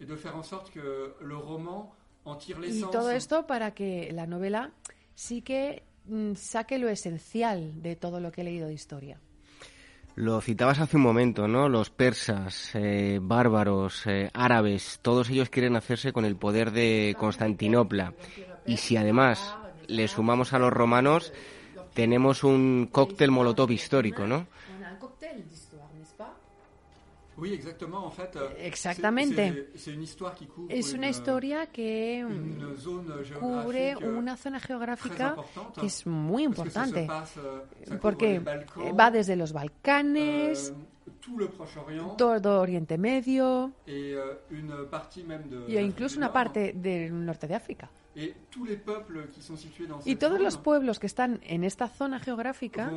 Y todo esto para que la novela sí que mm, saque lo esencial de todo lo que he leído de historia. Lo citabas hace un momento, ¿no? Los persas, eh, bárbaros, eh, árabes, todos ellos quieren hacerse con el poder de Constantinopla. Y si además le sumamos a los romanos, tenemos un cóctel molotov histórico, ¿no? Exactamente. Es una historia que cubre una zona geográfica que es muy importante, porque va desde los Balcanes, todo Oriente Medio e incluso una parte del norte de África. Y todos los pueblos que están en esta zona geográfica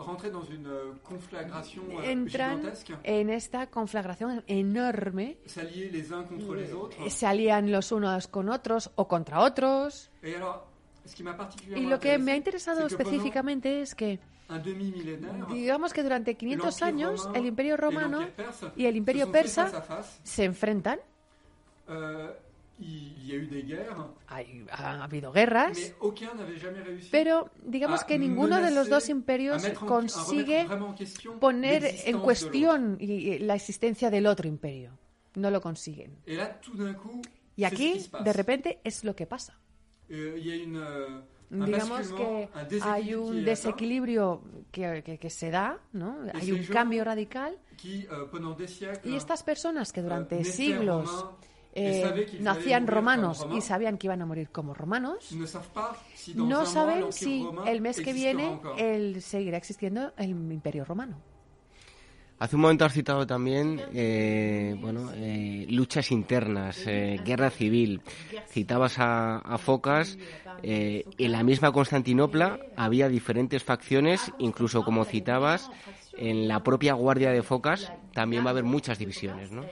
entran en esta conflagración enorme, se alían los unos con otros o contra otros. Y lo que me ha interesado específicamente es que, digamos que durante quinientos años el Imperio Romano y el Imperio Persa se enfrentan. Hay, ha habido guerras, pero digamos que ninguno de los dos imperios consigue poner en cuestión la existencia del otro imperio. No lo consiguen. Y aquí, de repente, es lo que pasa. Digamos que hay un desequilibrio que, que, que se da, ¿no? Hay un cambio radical. Y estas personas que durante siglos Eh, nacían romanos y sabían que iban a morir como romanos, no saben si el mes que viene el seguirá existiendo el Imperio Romano. Hace un momento has citado también eh, bueno, eh, luchas internas, eh, guerra civil. Citabas a, a Focas. Eh, en la misma Constantinopla había diferentes facciones, incluso como citabas, en la propia guardia de Focas también va a haber muchas divisiones, ¿no?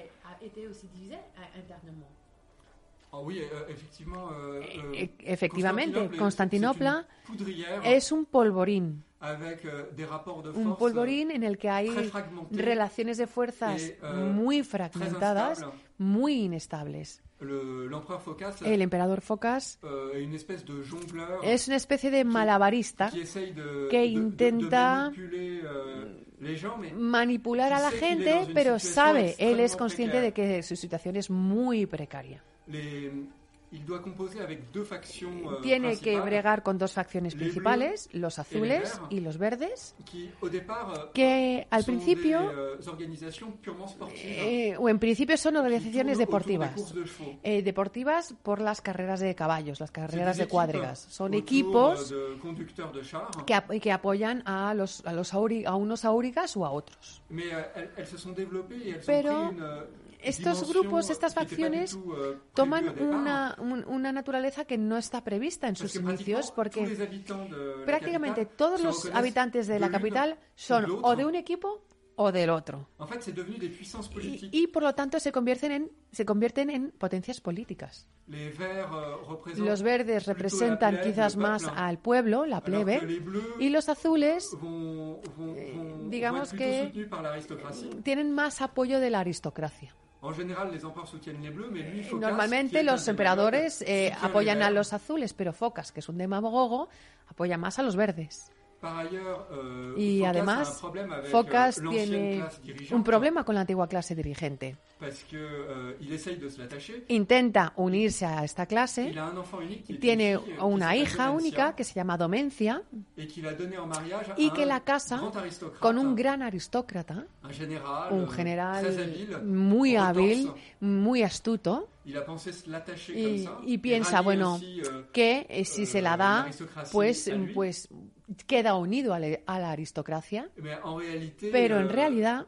Efectivamente, Constantinopla es un polvorín. Un polvorín en el que hay relaciones de fuerzas muy fragmentadas, muy inestables. El emperador Focas es una especie de malabarista que intenta manipular a la gente, pero sabe, él es consciente de que su situación es muy precaria. Tiene que bregar con dos facciones principales, los azules y los verdes, que al principio eh, o en principio son organizaciones deportivas, eh, deportivas por las carreras de caballos, las carreras de cuadrigas. Son equipos que, que apoyan a los a los auri, a unos aurigas o a otros. Pero estos grupos, estas facciones, toman una, un, una naturaleza que no está prevista en sus inicios, porque prácticamente todos los habitantes de la capital son o de un equipo o del otro. Y, y por lo tanto se convierten en, se convierten en potencias políticas. Los verdes representan quizás más al pueblo, la plebe, y los azules, eh, digamos que tienen más apoyo de la aristocracia. Normalmente los emperadores eh, apoyan a los azules, pero Focas, que es un demagogo, apoya más a los verdes. Y además, Focas tiene un problema con la antigua clase dirigente. Intenta unirse a esta clase, tiene una hija única que se llama Domencia y que la casa con un gran aristócrata, un general muy hábil, muy astuto, y, y piensa, bueno, que eh, si se la da, pues, pues queda unido a la, a la aristocracia, pero en realidad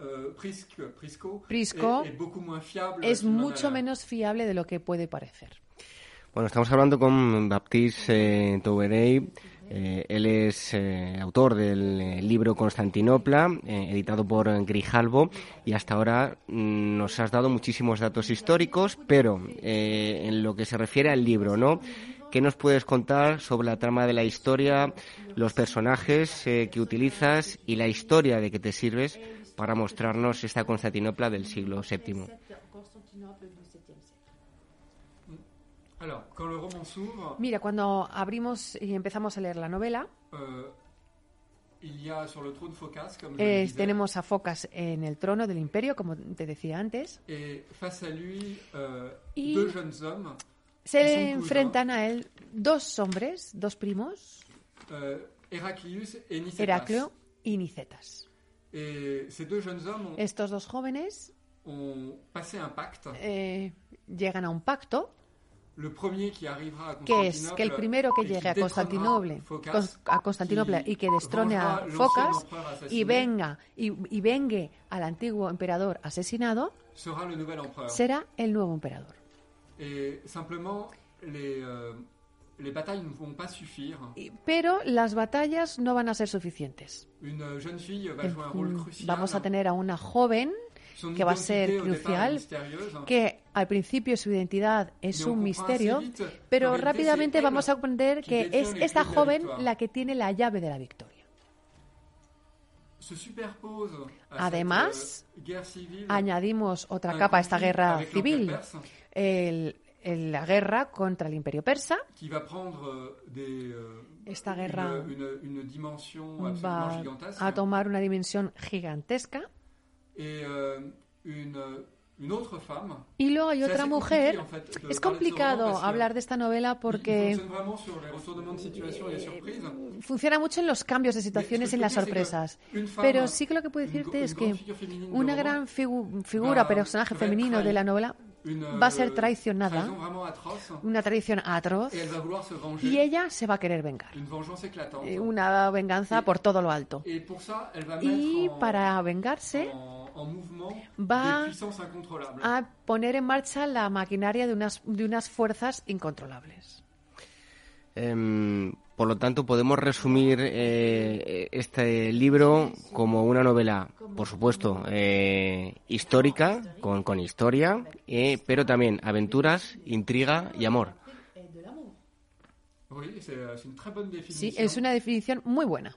Prisco es mucho menos fiable de lo que puede parecer. Bueno, estamos hablando con Baptiste eh, Touverey. Eh, él es eh, autor del eh, libro Constantinopla, eh, editado por Grijalbo, y hasta ahora mm, nos has dado muchísimos datos históricos, pero eh, en lo que se refiere al libro, ¿no? ¿Qué nos puedes contar sobre la trama de la historia, los personajes eh, que utilizas y la historia de que te sirves para mostrarnos esta Constantinopla del siglo séptimo? Mira, cuando abrimos y empezamos a leer la novela, eh, tenemos a Focas en el trono del imperio, como te decía antes, y se enfrentan a él dos hombres, dos primos, Heraclio y Nicetas. Estos dos jóvenes eh, llegan a un pacto, que es que el primero que llegue a Constantinopla, a Constantinopla y que destrone a Focas y venga y, y vengue al antiguo emperador asesinado, será el nuevo emperador. Pero las batallas no van a ser suficientes. Vamos a tener a una joven que va a ser crucial, que al principio su identidad es un misterio, pero rápidamente vamos a aprender que es esta joven la que tiene la llave de la victoria. Además, añadimos otra capa a esta guerra civil, el, el, la guerra contra el Imperio Persa. Esta guerra va a tomar una dimensión gigantesca. Y luego hay otra mujer. Es complicado hablar de esta novela porque funciona mucho en los cambios de situaciones y en las sorpresas. Pero sí que lo que puedo decirte es que una gran figu- figura, personaje femenino de la novela va a ser traicionada, una traición atroz, y ella se va a querer vengar. Una venganza por todo lo alto. Y para vengarse va a poner en marcha la maquinaria de unas, de unas fuerzas incontrolables. Um, por lo tanto, podemos resumir eh, este libro como una novela, por supuesto, eh, histórica, con, con historia, eh, pero también aventuras, intriga y amor. Sí, es una definición muy buena.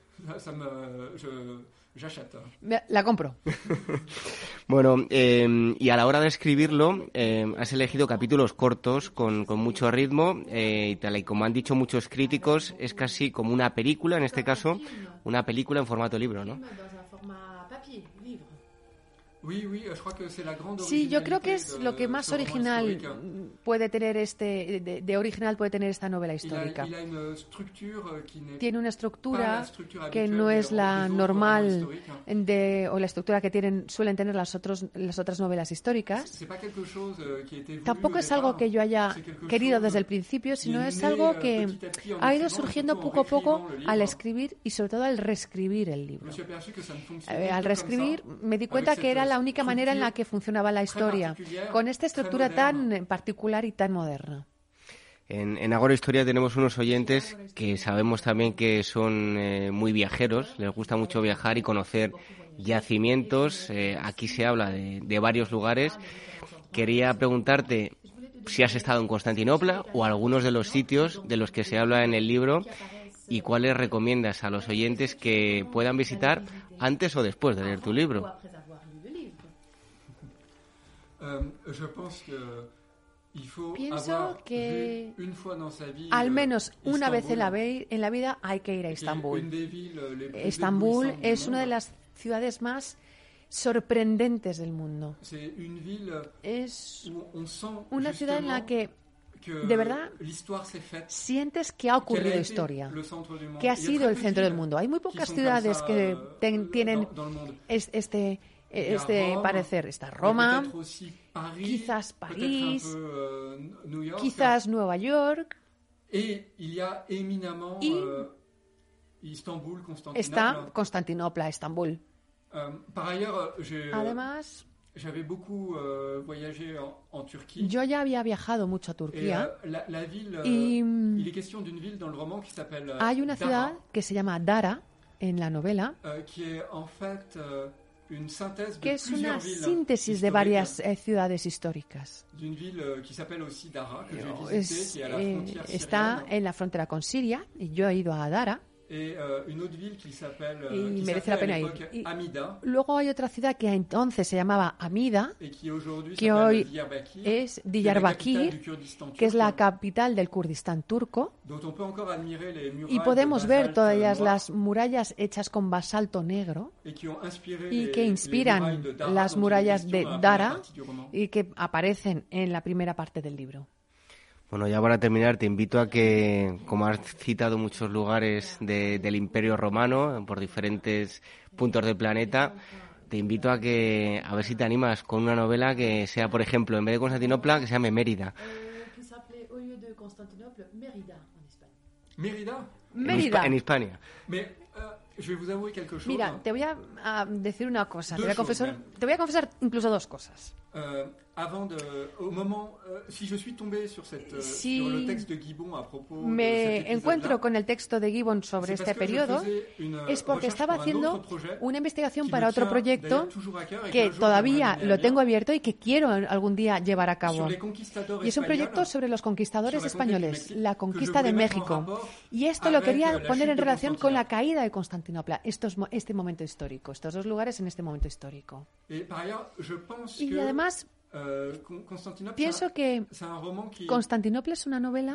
La compro. Bueno, eh, y a la hora de escribirlo, eh, has elegido capítulos cortos con, con mucho ritmo, eh, y tal y como han dicho muchos críticos, es casi como una película, en este caso, una película en formato libro, ¿no? Sí, yo creo que es lo que más original puede tener este de, de original puede tener esta novela histórica. Tiene una estructura que no es la normal de o la estructura que tienen suelen tener las otros las otras novelas históricas. Tampoco es algo que yo haya querido desde el principio, sino es algo que ha ido surgiendo poco a poco al escribir y sobre todo al reescribir el libro. Eh, al reescribir me di cuenta que era la única manera en la que funcionaba la historia, con esta estructura tan particular y tan moderna. En, en Agora Historia tenemos unos oyentes que sabemos también que son eh, muy viajeros, les gusta mucho viajar y conocer yacimientos. Eh, aquí se habla de, de varios lugares. Quería preguntarte si has estado en Constantinopla o algunos de los sitios de los que se habla en el libro y cuáles recomiendas a los oyentes que puedan visitar antes o después de leer tu libro. Pienso que al menos una vez en la, en la vida hay que ir a Estambul. Estambul es una de las ciudades más sorprendentes del mundo. Es una ciudad en la que de verdad sientes que ha ocurrido historia, que ha sido el centro del mundo. Hay muy pocas ciudades que ten, tienen este, este parecer. Está Roma, quizás París, quizás Nueva York, y está Constantinopla, Estambul. Además, yo ya había viajado mucho a Turquía y hay una ciudad que se llama Dara en la novela, que es una síntesis de varias eh, ciudades históricas. Es, eh, está en la frontera con Siria y yo he ido a Dara. Et, euh, une autre ville qui s'appelle, euh, y qui merece la pena ir. Y luego hay otra ciudad que entonces se llamaba Amida, que hoy es Diyarbakir, que es la capital del Kurdistán turco, y podemos ver todas las murallas hechas con basalto negro y que inspiran las murallas de Dara y que aparecen en la primera parte del libro. Bueno, ya para terminar, te invito a que, como has citado muchos lugares de, del Imperio Romano, por diferentes puntos del planeta, te invito a que a ver si te animas con una novela que sea, por ejemplo, en vez de Constantinopla, que se llame Mérida. Mérida. Mérida. En Hispania. Mira, te voy a, a decir una cosa. Te voy a confesar, te voy a confesar incluso dos cosas. Euh, avant de, au moment, euh, si je suis tombé sur, cette, euh, si sur le texte de Gibbon à propos me de encuentro con el texto de Gibbon sobre este periodo, es porque estaba haciendo una investigación para otro proyecto que todavía lo tengo abierto y que quiero algún día llevar a cabo. Y es un proyecto sobre los conquistadores españoles, la conquista de México. Y esto lo quería poner en relación con la caída de Constantinopla, estos, este momento histórico, estos dos lugares en este momento histórico. Y además, pienso que Constantinopla es una novela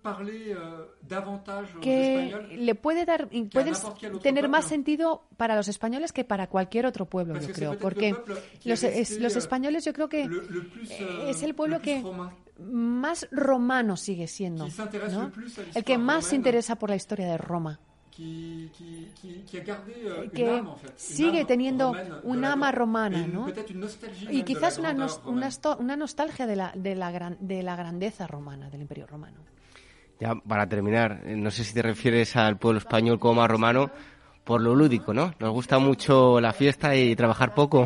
que le puede dar, puedes tener más sentido para los españoles que para cualquier otro pueblo, yo creo, porque los, es, los españoles yo creo que es el pueblo que más romano sigue siendo, ¿no? El que más se interesa por la historia de Roma. Qui, qui, qui, qui a gardé, euh, que une âme, en fait, sigue teniendo un alma romana, ¿no? Une, y quizás una, nos, una, una nostalgia de la, de, la gran, de la grandeza romana, del Imperio Romano. Ya, para terminar, no sé si te refieres al pueblo español como más romano por lo lúdico, ¿no? Nos gusta mucho la fiesta y trabajar poco.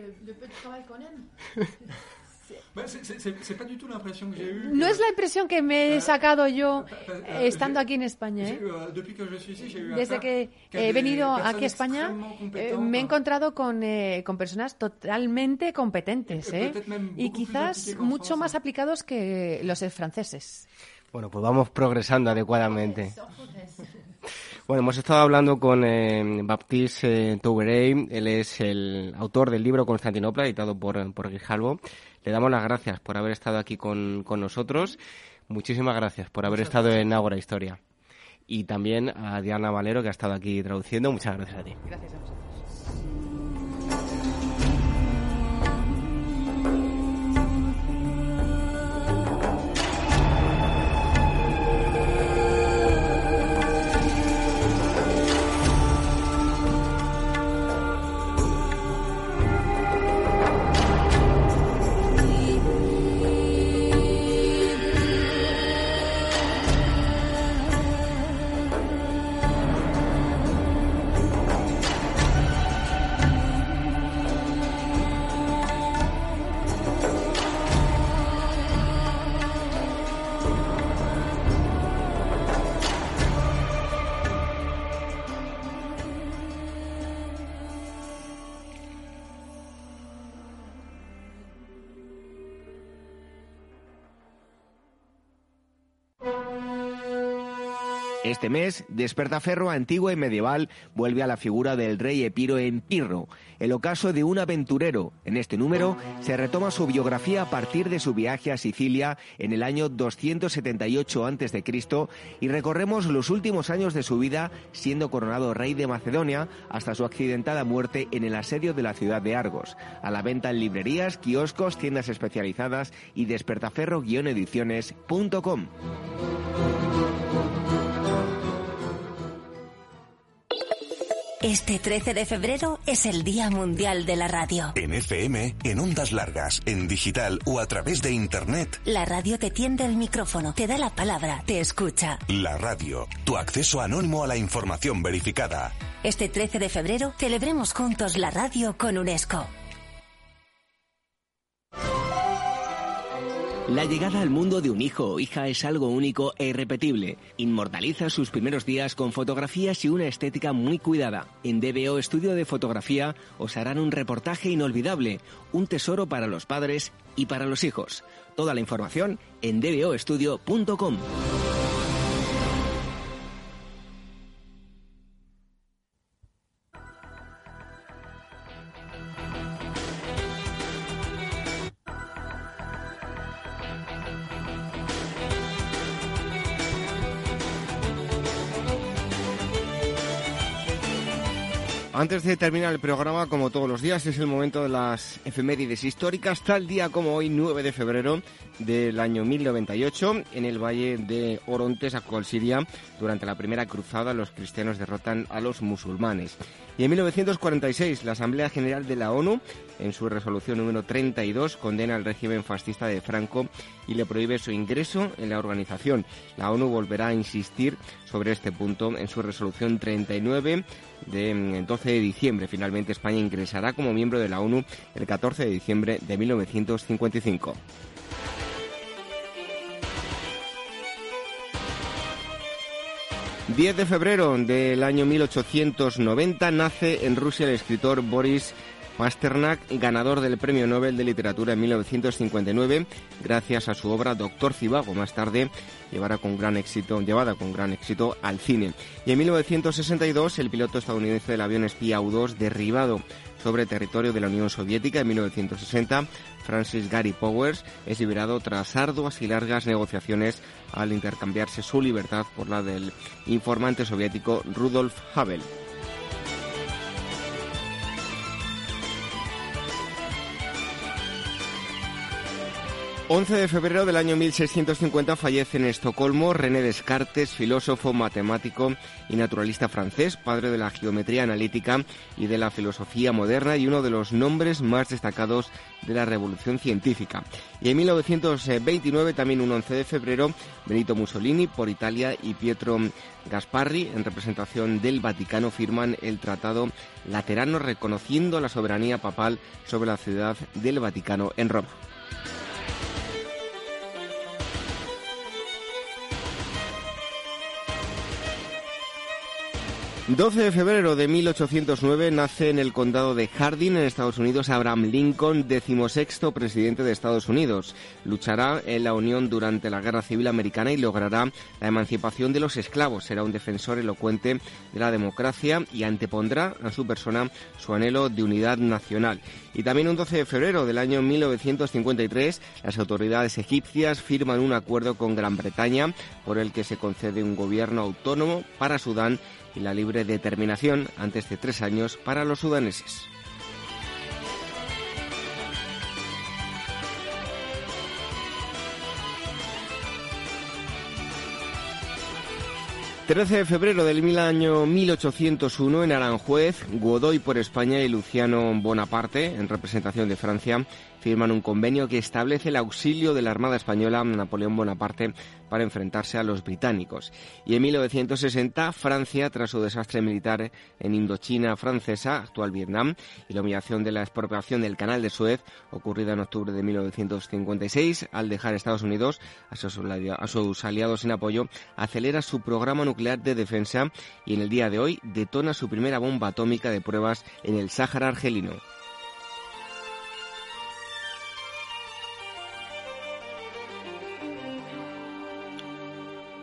No es la impresión que me he sacado yo estando aquí en España, ¿eh? Desde que he venido aquí a España eh, me he encontrado con, eh, con personas totalmente competentes, ¿eh? Y quizás mucho más aplicados que los franceses. Bueno, pues vamos progresando adecuadamente. Bueno, hemos estado hablando con eh, Baptiste eh, Touberay. Él es el autor del libro Constantinopla, editado por, por Grijalbo. Le damos las gracias por haber estado aquí con, con nosotros. Muchísimas gracias por haber Muchas estado gracias. en Ágora Historia. Y también a Diana Valero, que ha estado aquí traduciendo. Muchas gracias a ti. Gracias a vosotros. Este mes, Despertaferro antiguo y medieval vuelve a la figura del rey Epiro en Pirro, el ocaso de un aventurero. En este número se retoma su biografía a partir de su viaje a Sicilia en el año doscientos setenta y ocho antes de Cristo y recorremos los últimos años de su vida siendo coronado rey de Macedonia hasta su accidentada muerte en el asedio de la ciudad de Argos. A la venta en librerías, kioscos, tiendas especializadas y despertaferro guion ediciones punto com. Este trece de febrero es el Día Mundial de la Radio. En F M, en ondas largas, en digital o a través de Internet. La radio te tiende el micrófono, te da la palabra, te escucha. La radio, tu acceso anónimo a la información verificada. Este trece de febrero celebremos juntos la radio con UNESCO. La llegada al mundo de un hijo o hija es algo único e irrepetible. Inmortaliza sus primeros días con fotografías y una estética muy cuidada. En D B O Estudio de Fotografía os harán un reportaje inolvidable, un tesoro para los padres y para los hijos. Toda la información en d b o estudio punto com. Antes de terminar el programa, como todos los días, es el momento de las efemérides históricas. Tal día como hoy, nueve de febrero del año mil noventa y ocho, en el valle de Orontes, actual Siria, durante la primera cruzada, los cristianos derrotan a los musulmanes. Y en mil novecientos cuarenta y seis, la Asamblea General de la ONU, en su resolución número treinta y dos, condena al régimen fascista de Franco y le prohíbe su ingreso en la organización. La ONU volverá a insistir sobre este punto en su resolución treinta y nueve de doce de diciembre. Finalmente, España ingresará como miembro de la ONU el catorce de diciembre de mil novecientos cincuenta y cinco. diez de febrero del año mil ochocientos noventa nace en Rusia el escritor Boris Pasternak, ganador del Premio Nobel de Literatura en mil novecientos cincuenta y nueve, gracias a su obra Doctor Zhivago, más tarde llevada con gran éxito, llevada con gran éxito al cine. Y en mil novecientos sesenta y dos, el piloto estadounidense del avión espía U dos derribado sobre territorio de la Unión Soviética en mil novecientos sesenta, Francis Gary Powers, es liberado tras arduas y largas negociaciones al intercambiarse su libertad por la del informante soviético Rudolf Havel. once de febrero del año mil seiscientos cincuenta fallece en Estocolmo René Descartes, filósofo, matemático y naturalista francés, padre de la geometría analítica y de la filosofía moderna y uno de los nombres más destacados de la revolución científica. Y en mil novecientos veintinueve, también un once de febrero, Benito Mussolini por Italia y Pietro Gasparri, en representación del Vaticano, firman el Tratado Laterano reconociendo la soberanía papal sobre la ciudad del Vaticano en Roma. doce de febrero de mil ochocientos nueve nace en el condado de Hardin, en Estados Unidos, Abraham Lincoln, decimosexto presidente de Estados Unidos. Luchará en la Unión durante la Guerra Civil Americana y logrará la emancipación de los esclavos. Será un defensor elocuente de la democracia y antepondrá a su persona su anhelo de unidad nacional. Y también un doce de febrero del año mil novecientos cincuenta y tres, las autoridades egipcias firman un acuerdo con Gran Bretaña por el que se concede un gobierno autónomo para Sudán y la libre determinación antes de tres años para los sudaneses. trece de febrero del año mil ochocientos uno, en Aranjuez, Godoy por España y Luciano Bonaparte, en representación de Francia, firman un convenio que establece el auxilio de la Armada Española a Napoleón Bonaparte para enfrentarse a los británicos. Y en mil novecientos sesenta, Francia, tras su desastre militar en Indochina francesa, actual Vietnam, y la humillación de la expropiación del Canal de Suez, ocurrida en octubre de mil novecientos cincuenta y seis, al dejar Estados Unidos a sus, a sus aliados sin apoyo, acelera su programa nuclear de defensa y en el día de hoy detona su primera bomba atómica de pruebas en el Sáhara argelino.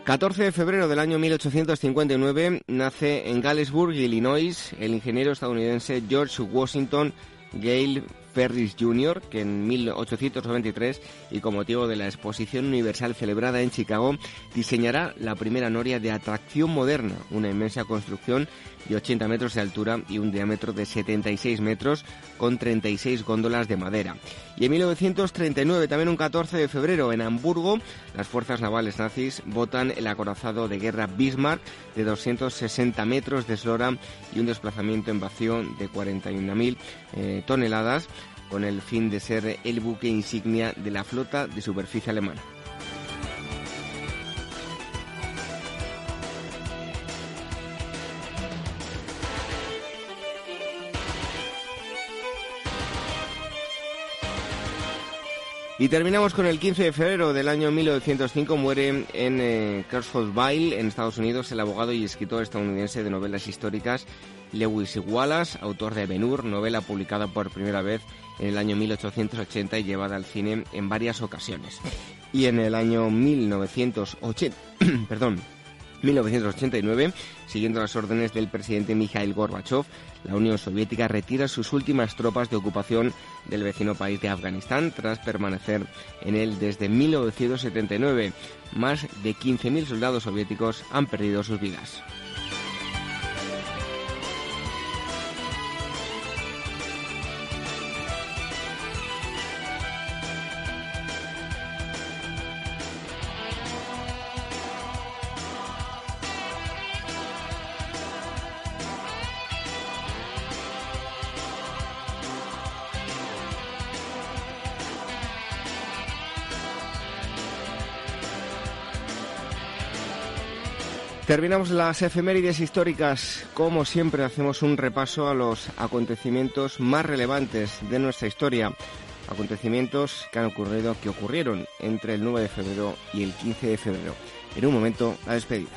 catorce de febrero del año mil ochocientos cincuenta y nueve nace en Galesburg, Illinois, el ingeniero estadounidense George Washington Gale Ferris junior, que en mil ochocientos noventa y tres, y con motivo de la Exposición Universal celebrada en Chicago, diseñará la primera noria de atracción moderna, una inmensa construcción de ochenta metros de altura y un diámetro de setenta y seis metros, con treinta y seis góndolas de madera. Y en mil novecientos treinta y nueve, también un catorce de febrero, en Hamburgo, las fuerzas navales nazis botan el acorazado de guerra Bismarck de doscientos sesenta metros de eslora y un desplazamiento en vacío de cuarenta y una mil eh, toneladas, con el fin de ser el buque insignia de la flota de superficie alemana. Y terminamos con el quince de febrero del año mil novecientos cinco. Muere en eh, Crawfordsville, en Estados Unidos, el abogado y escritor estadounidense de novelas históricas Lewis Wallace, autor de Ben-Hur, novela publicada por primera vez en el año mil ochocientos ochenta y llevada al cine en varias ocasiones. Y en el año mil novecientos ochenta, perdón, mil novecientos ochenta y nueve, siguiendo las órdenes del presidente Mikhail Gorbachev, la Unión Soviética retira sus últimas tropas de ocupación del vecino país de Afganistán tras permanecer en él desde mil novecientos setenta y nueve. Más de quince mil soldados soviéticos han perdido sus vidas. Terminamos las efemérides históricas. Como siempre, hacemos un repaso a los acontecimientos más relevantes de nuestra historia. Acontecimientos que han ocurrido, que ocurrieron entre el nueve de febrero y el quince de febrero. En un momento, la despedida.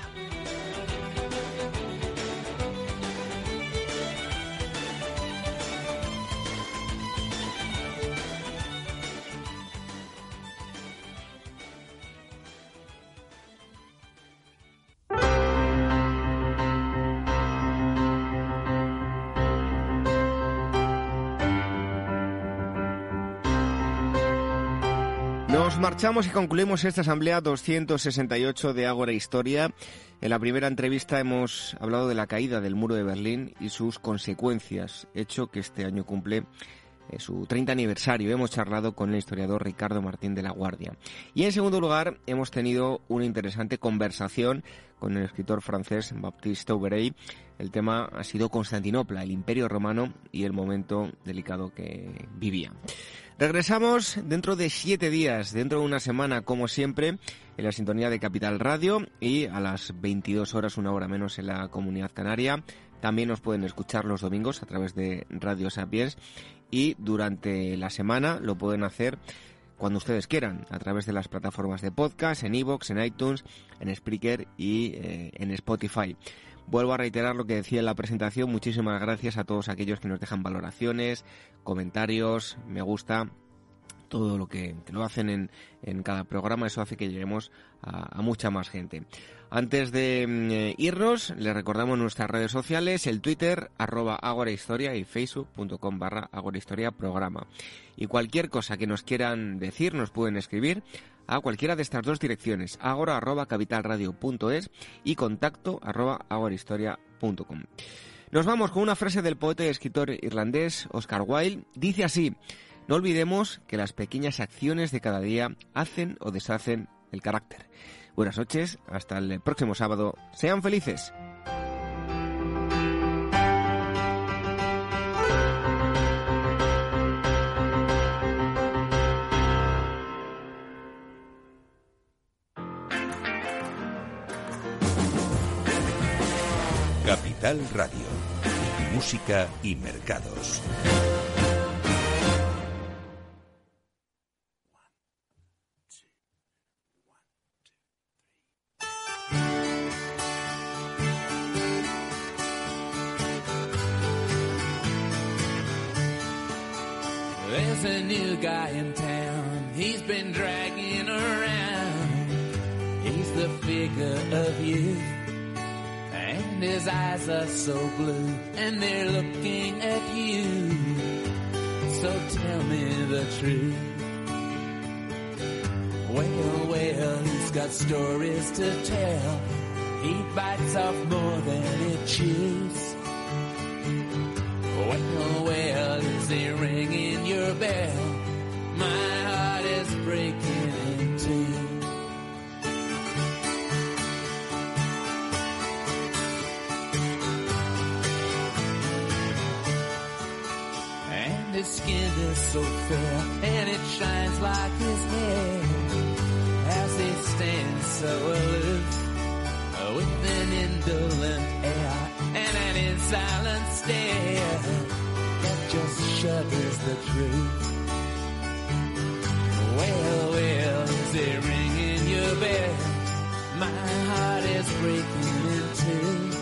Marchamos y concluimos esta asamblea doscientos sesenta y ocho de Ágora Historia. En la primera entrevista hemos hablado de la caída del muro de Berlín y sus consecuencias, hecho que este año cumple eh, su treinta aniversario. Hemos charlado con el historiador Ricardo Martín de la Guardia. Y en segundo lugar, hemos tenido una interesante conversación con el escritor francés Baptiste Aubry. El tema ha sido Constantinopla, el Imperio Romano y el momento delicado que vivía. Regresamos dentro de siete días, dentro de una semana, como siempre, en la sintonía de Capital Radio y a las veintidós horas, una hora menos en la Comunidad Canaria. También nos pueden escuchar los domingos a través de Radio Sapiens y durante la semana lo pueden hacer cuando ustedes quieran, a través de las plataformas de podcast, en iVoox, en iTunes, en Spreaker y eh, en Spotify. Vuelvo a reiterar lo que decía en la presentación. Muchísimas gracias a todos aquellos que nos dejan valoraciones, comentarios, me gusta, todo lo que, que lo hacen en, en cada programa. Eso hace que lleguemos a, a mucha más gente. Antes de eh, irnos, les recordamos nuestras redes sociales, el Twitter, arroba agorahistoria, y facebook.com barra agorahistoria programa. Y cualquier cosa que nos quieran decir, nos pueden escribir a cualquiera de estas dos direcciones, agora arroba capitalradio punto es y contacto arroba agorahistoria punto com. Nos vamos con una frase del poeta y escritor irlandés Oscar Wilde. Dice así: no olvidemos que las pequeñas acciones de cada día hacen o deshacen el carácter. Buenas noches, hasta el próximo sábado. Sean felices. Capital Radio. Música y mercados. There's a new guy in town, he's been dragging around He's the figure of youth, and his eyes are so blue, and they're looking at you. So tell me the truth. Well, well, he's got stories to tell. He bites off more than he chews. Well, well, is he ringing your bell? My heart is breaking in two. And his skin is so fair, and it shines like his hair, as he stands so aloof, with an indolent air and an insolent stare that just shudders the truth. Well, well, is it ringing your bell? My heart is breaking in two.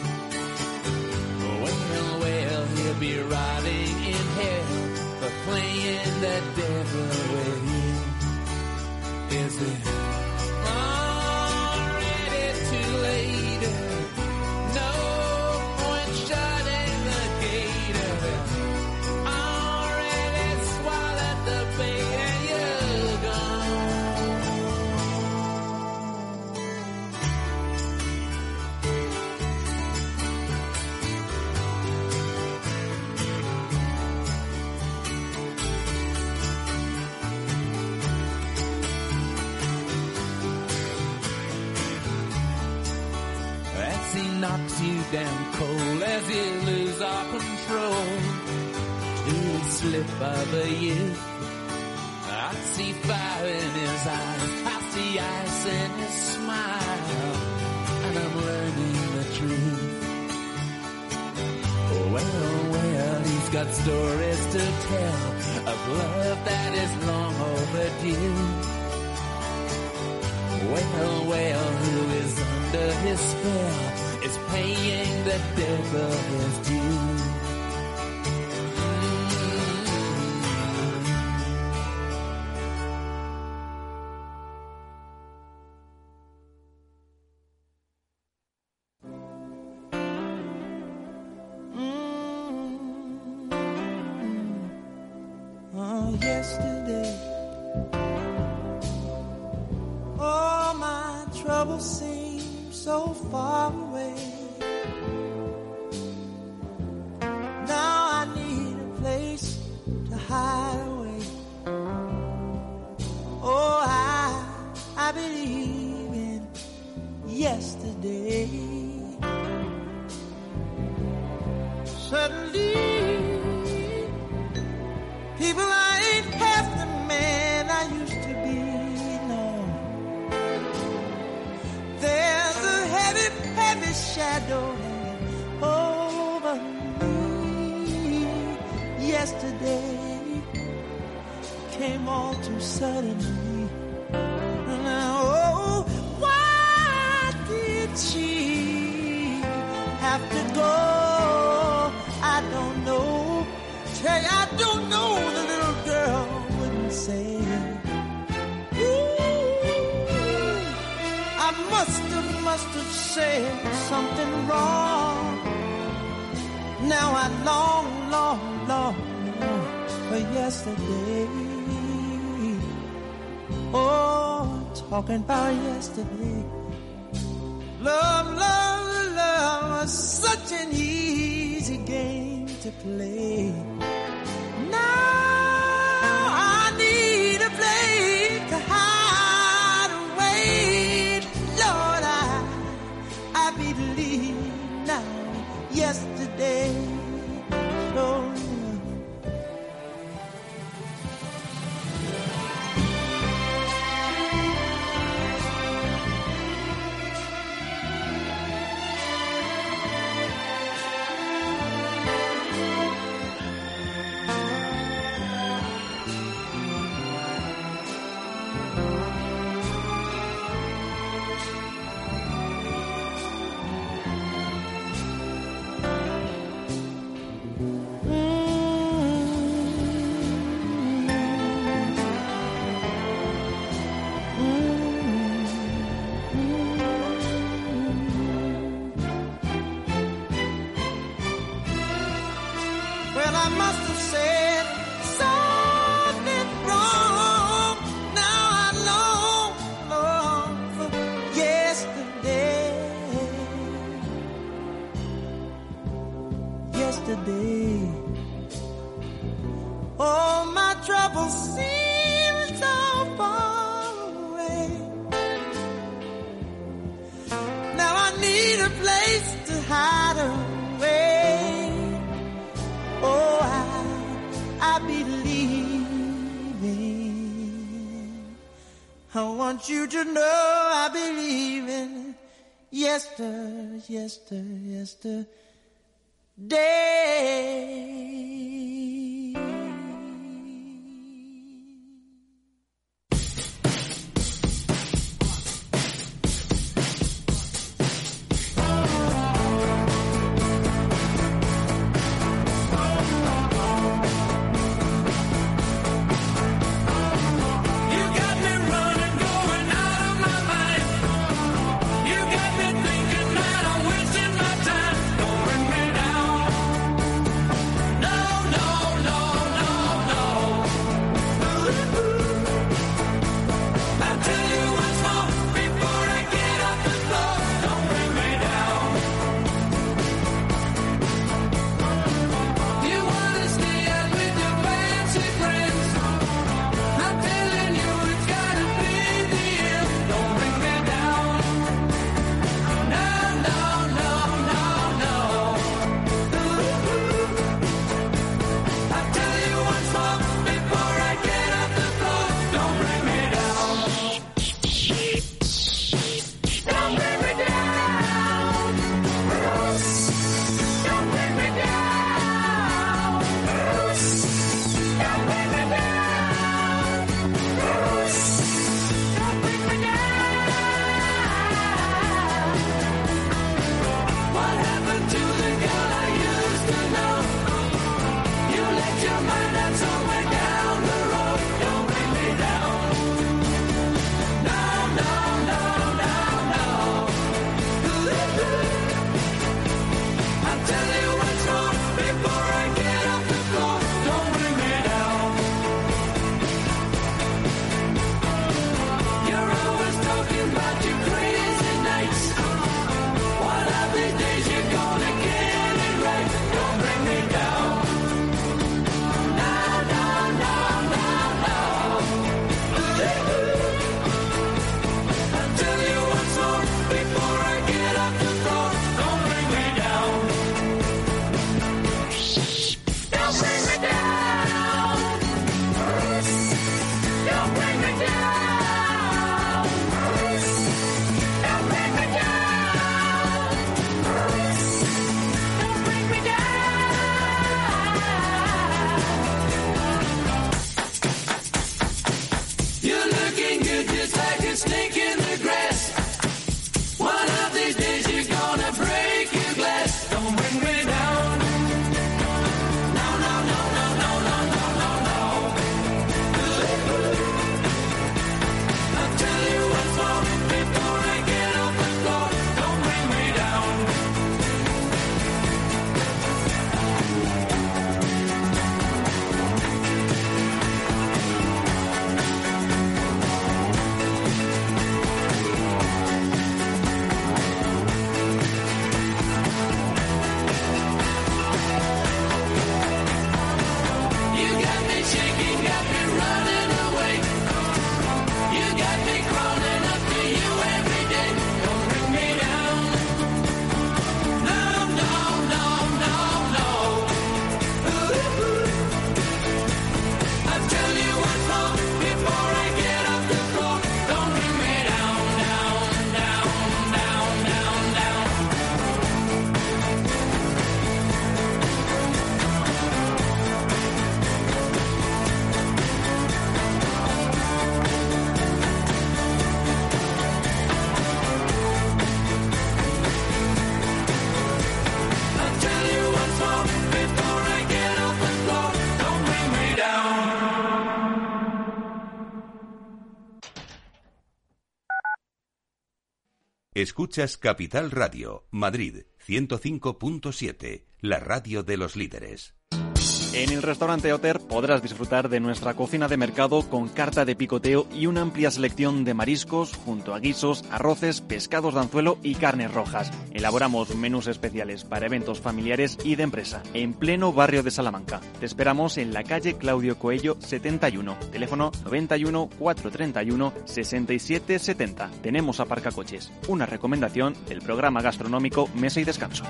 Well, well, he'll be rotting in hell for playing the devil with you. Is it knocks you down cold as you lose all control to the slip of a youth. I see fire in his eyes, I see ice in his smile, and I'm learning the truth. Well, well, he's got stories to tell of love that is long overdue. Well, well, who is under his spell is paying the devil his due. Oh, yesterday, all my troubles seem so far away. Now I need a place to hide away. Oh, I, I believe in yesterday. Suddenly, people, I ain't half the man I used to be, no. There's a heavy, heavy shadow hanging over me. Yesterday came all too suddenly. Oh, why did she have to go? I don't know. Say I don't know, the little girl wouldn't say. Ooh, I must have, must have said something wrong. Now I long, long, long, long for yesterday. Oh, talking about yesterday. Love, love, love was such an easy game to play. Now I need a place to hide away. Lord, I, I believe now yesterday. So I must have said something wrong. Now I long, long for yesterday. Yesterday. Oh, my troubles seem so far away. Now I need a place to hide away. Oh, I, I believe in. I want you to know I believe in yester, yester, yesterday. Escuchas Capital Radio, Madrid, ciento cinco punto siete, la radio de los líderes. En el restaurante Oter podrás disfrutar de nuestra cocina de mercado con carta de picoteo y una amplia selección de mariscos junto a guisos, arroces, pescados de anzuelo y carnes rojas. Elaboramos menús especiales para eventos familiares y de empresa en pleno barrio de Salamanca. Te esperamos en la calle Claudio Coello setenta y uno, teléfono noventa y uno, cuatrocientos treinta y uno, sesenta y siete setenta. Tenemos aparcacoches. Una recomendación del programa gastronómico Mesa y Descanso.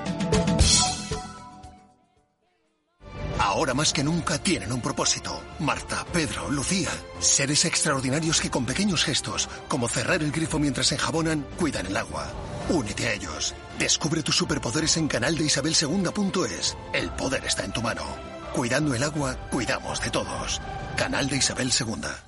Ahora más que nunca tienen un propósito. Marta, Pedro, Lucía. Seres extraordinarios que con pequeños gestos, como cerrar el grifo mientras enjabonan, cuidan el agua. Únete a ellos. Descubre tus superpoderes en canal de isabel segunda punto es. El poder está en tu mano. Cuidando el agua, cuidamos de todos. Canal de Isabel segunda.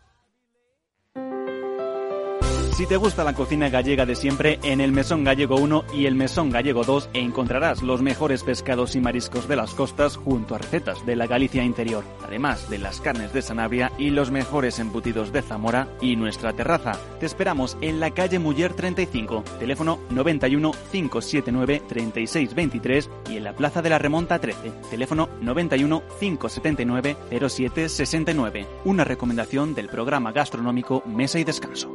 Si te gusta la cocina gallega de siempre, en el Mesón Gallego uno y el Mesón Gallego dos encontrarás los mejores pescados y mariscos de las costas junto a recetas de la Galicia interior, además de las carnes de Sanabria y los mejores embutidos de Zamora y nuestra terraza. Te esperamos en la calle Muller treinta y cinco, teléfono noventa y uno, cinco setenta y nueve, treinta y seis veintitrés y en la Plaza de la Remonta trece, teléfono noventa y uno, cinco setenta y nueve, cero siete sesenta y nueve. Una recomendación del programa gastronómico Mesa y Descanso.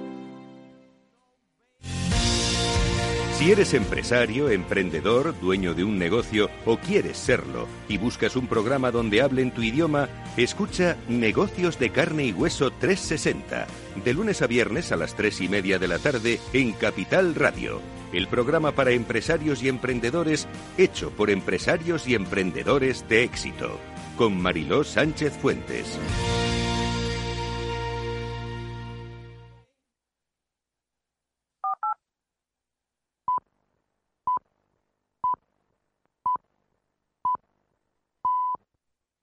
Si eres empresario, emprendedor, dueño de un negocio o quieres serlo y buscas un programa donde hablen tu idioma, escucha Negocios de Carne y Hueso trescientos sesenta, de lunes a viernes a las tres y media de la tarde en Capital Radio. El programa para empresarios y emprendedores hecho por empresarios y emprendedores de éxito. Con Mariló Sánchez Fuentes.